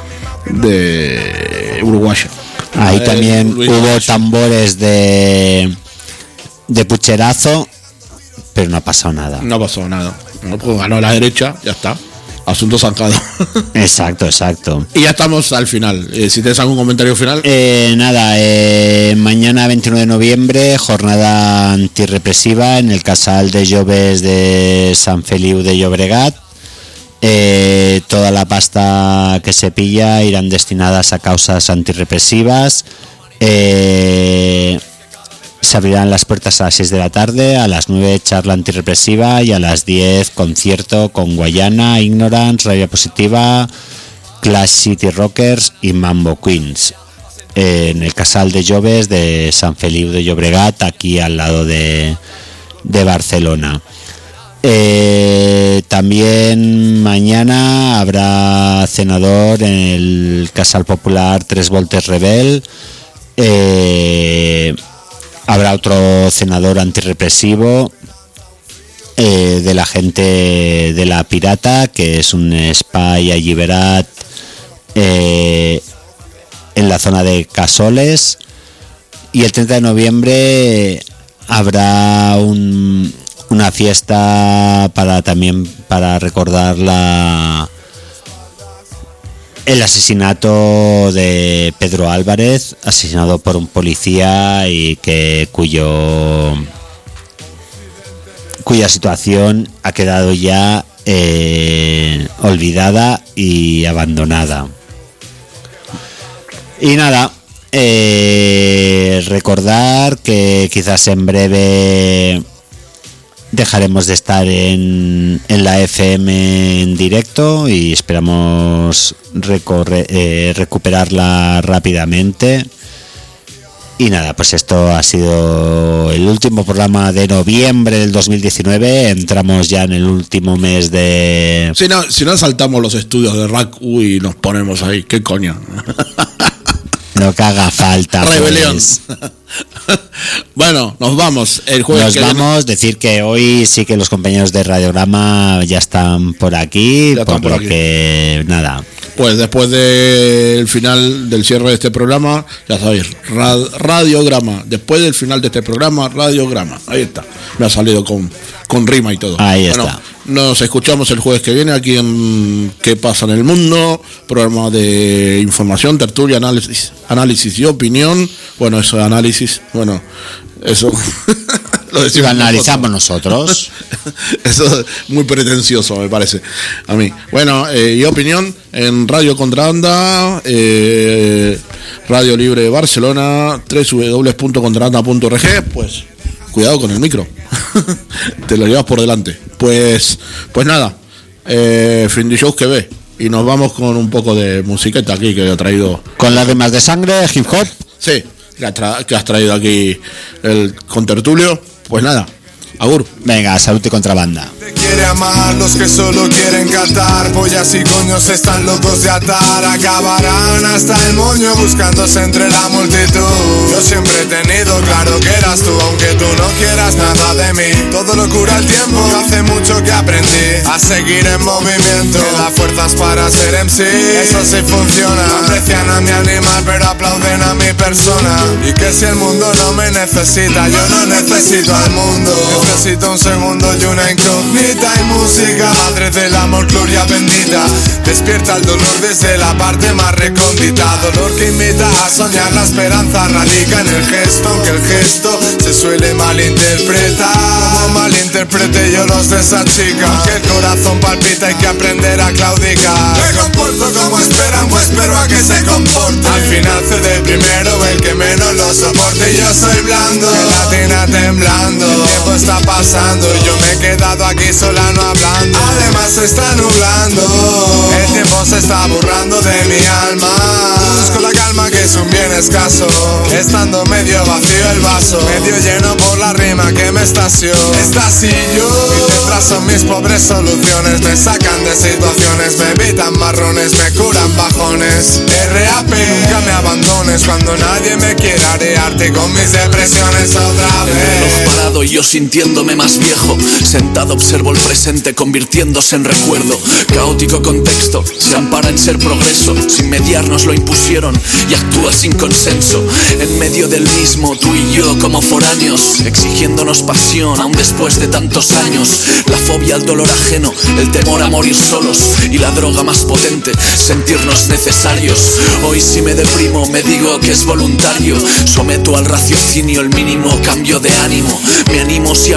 de Uruguaya. Ahí Eh, también Luis hubo Ignacio. tambores de de pucherazo, pero no ha pasado nada. No pasó nada. No, pues ganó la derecha, ya está. Asunto zancado. Exacto, exacto. Y ya estamos al final. Eh, si tienes algún comentario final. Eh, nada, eh, mañana veintinueve de noviembre, jornada antirrepresiva en el Casal de Llobes de San Feliu de Llobregat. Eh, toda la pasta que se pilla irán destinadas a causas antirrepresivas. Eh, se abrirán las puertas a las seis de la tarde, a las nueve charla antirrepresiva y a las diez concierto con Guayana, Ignorance, Rabia Positiva, Clash City Rockers y Mambo Queens eh, en el Casal de Llobes de San Feliu de Llobregat, aquí al lado de, de Barcelona. Eh, también mañana habrá cenador en el Casal Popular Tres Voltes Rebel. Eh, habrá otro cenador antirrepresivo eh, de la gente de la Pirata, que es un spy alliberat eh, en la zona de Casoles. Y el treinta de noviembre habrá un una fiesta para también para recordar la el asesinato de Pedro Álvarez, asesinado por un policía y que cuyo cuya situación ha quedado ya eh, olvidada y abandonada. Y nada, eh, recordar que quizás en breve dejaremos de estar en, en la F M en directo y esperamos recorre, eh, recuperarla rápidamente. Y nada, pues esto ha sido el último programa de noviembre del dos mil diecinueve. Entramos ya en el último mes de... Si no, si no saltamos los estudios de R A C U y nos ponemos ahí, ¿qué coño? Lo que haga falta. Rebelión. Pues. Bueno, nos vamos. El jueves Nos que vamos, viene... decir que hoy sí que los compañeros de Radiograma ya están por aquí, Ya están por por lo aquí. que nada. Pues después del final del cierre de este programa, ya sabéis, ra- Radiograma. Después del final de este programa, Radiograma. Ahí está. Me ha salido con, con rima y todo. Ahí Bueno, está. nos escuchamos el jueves que viene aquí en ¿Qué pasa en el mundo? Programa de información, tertulia, análisis, análisis y opinión. Bueno, eso de análisis, bueno, eso lo Lo decimos analizamos nosotros. Eso es muy pretencioso, me parece a mí. Bueno, eh, y opinión en Radio Contrabanda, eh, Radio Libre de Barcelona, doble u doble u doble u punto contrabanda punto org. Pues cuidado con el micro, te lo llevas por delante. Pues, pues nada, eh, fin de shows que ve. Y nos vamos con un poco de musiqueta aquí que he traído. Con lágrimas de sangre, hip hop. Sí, que has, tra- que has traído aquí el contertulio. Pues nada, agur. Venga, salud y contrabanda. Te quiere amar los que solo quieren cantar. Pollas y coños están locos de atar. Acabarán hasta el moño buscándose entre la multitud. Yo siempre he tenido claro que eras tú, aunque tú no quieras nada de mí. Todo lo cura el tiempo, hace mucho que aprendí a seguir en movimiento. Me da fuerzas para ser M C, eso sí funciona. No aprecian a mi animal pero aplauden a mi persona. Y que si el mundo no me necesita, yo no necesito al mundo. Necesito un segundo y una incógnita y música. Madre del amor, gloria bendita. Despierta el dolor desde la parte más recóndita. Dolor que invita a soñar, la esperanza radica en el gesto. Aunque el gesto se suele malinterpretar. Como malinterprete yo los de esa chica. Aunque el corazón palpita hay que aprender a claudicar. Me comporto como esperan, pues espero a que se comporte. Al final cede primero el que menos lo soporte. Y yo soy blando, gelatina temblando. El tiempo está pasando y yo me he quedado aquí sola no hablando. Además se está nublando. El tiempo tiempo se está borrando de mi alma. Busco la calma que es un bien escaso, estando medio vacío el vaso, medio lleno por la rima que me estació. Estasio, mis letras son mis pobres soluciones, me sacan de situaciones, me evitan marrones, me curan bajones. R A P, nunca me abandones cuando nadie me quiera arearte con mis depresiones otra vez. El reloj parado y yo sintiéndome más viejo, sentado observo el presente convirtiéndose en recuerdo. Caótico contexto, se ampara en ser progreso, sin mediar nos lo impusieron y actúa sin consenso. En medio del mismo, tú y yo como foráneos, exigiéndonos pasión aún después de tantos años. La fobia al dolor ajeno, el temor a morir solos y la droga más potente, sentirnos necesarios. Hoy si me deprimo me digo que es voluntario, someto al raciocinio el mínimo cambio de ánimo. Me animo si a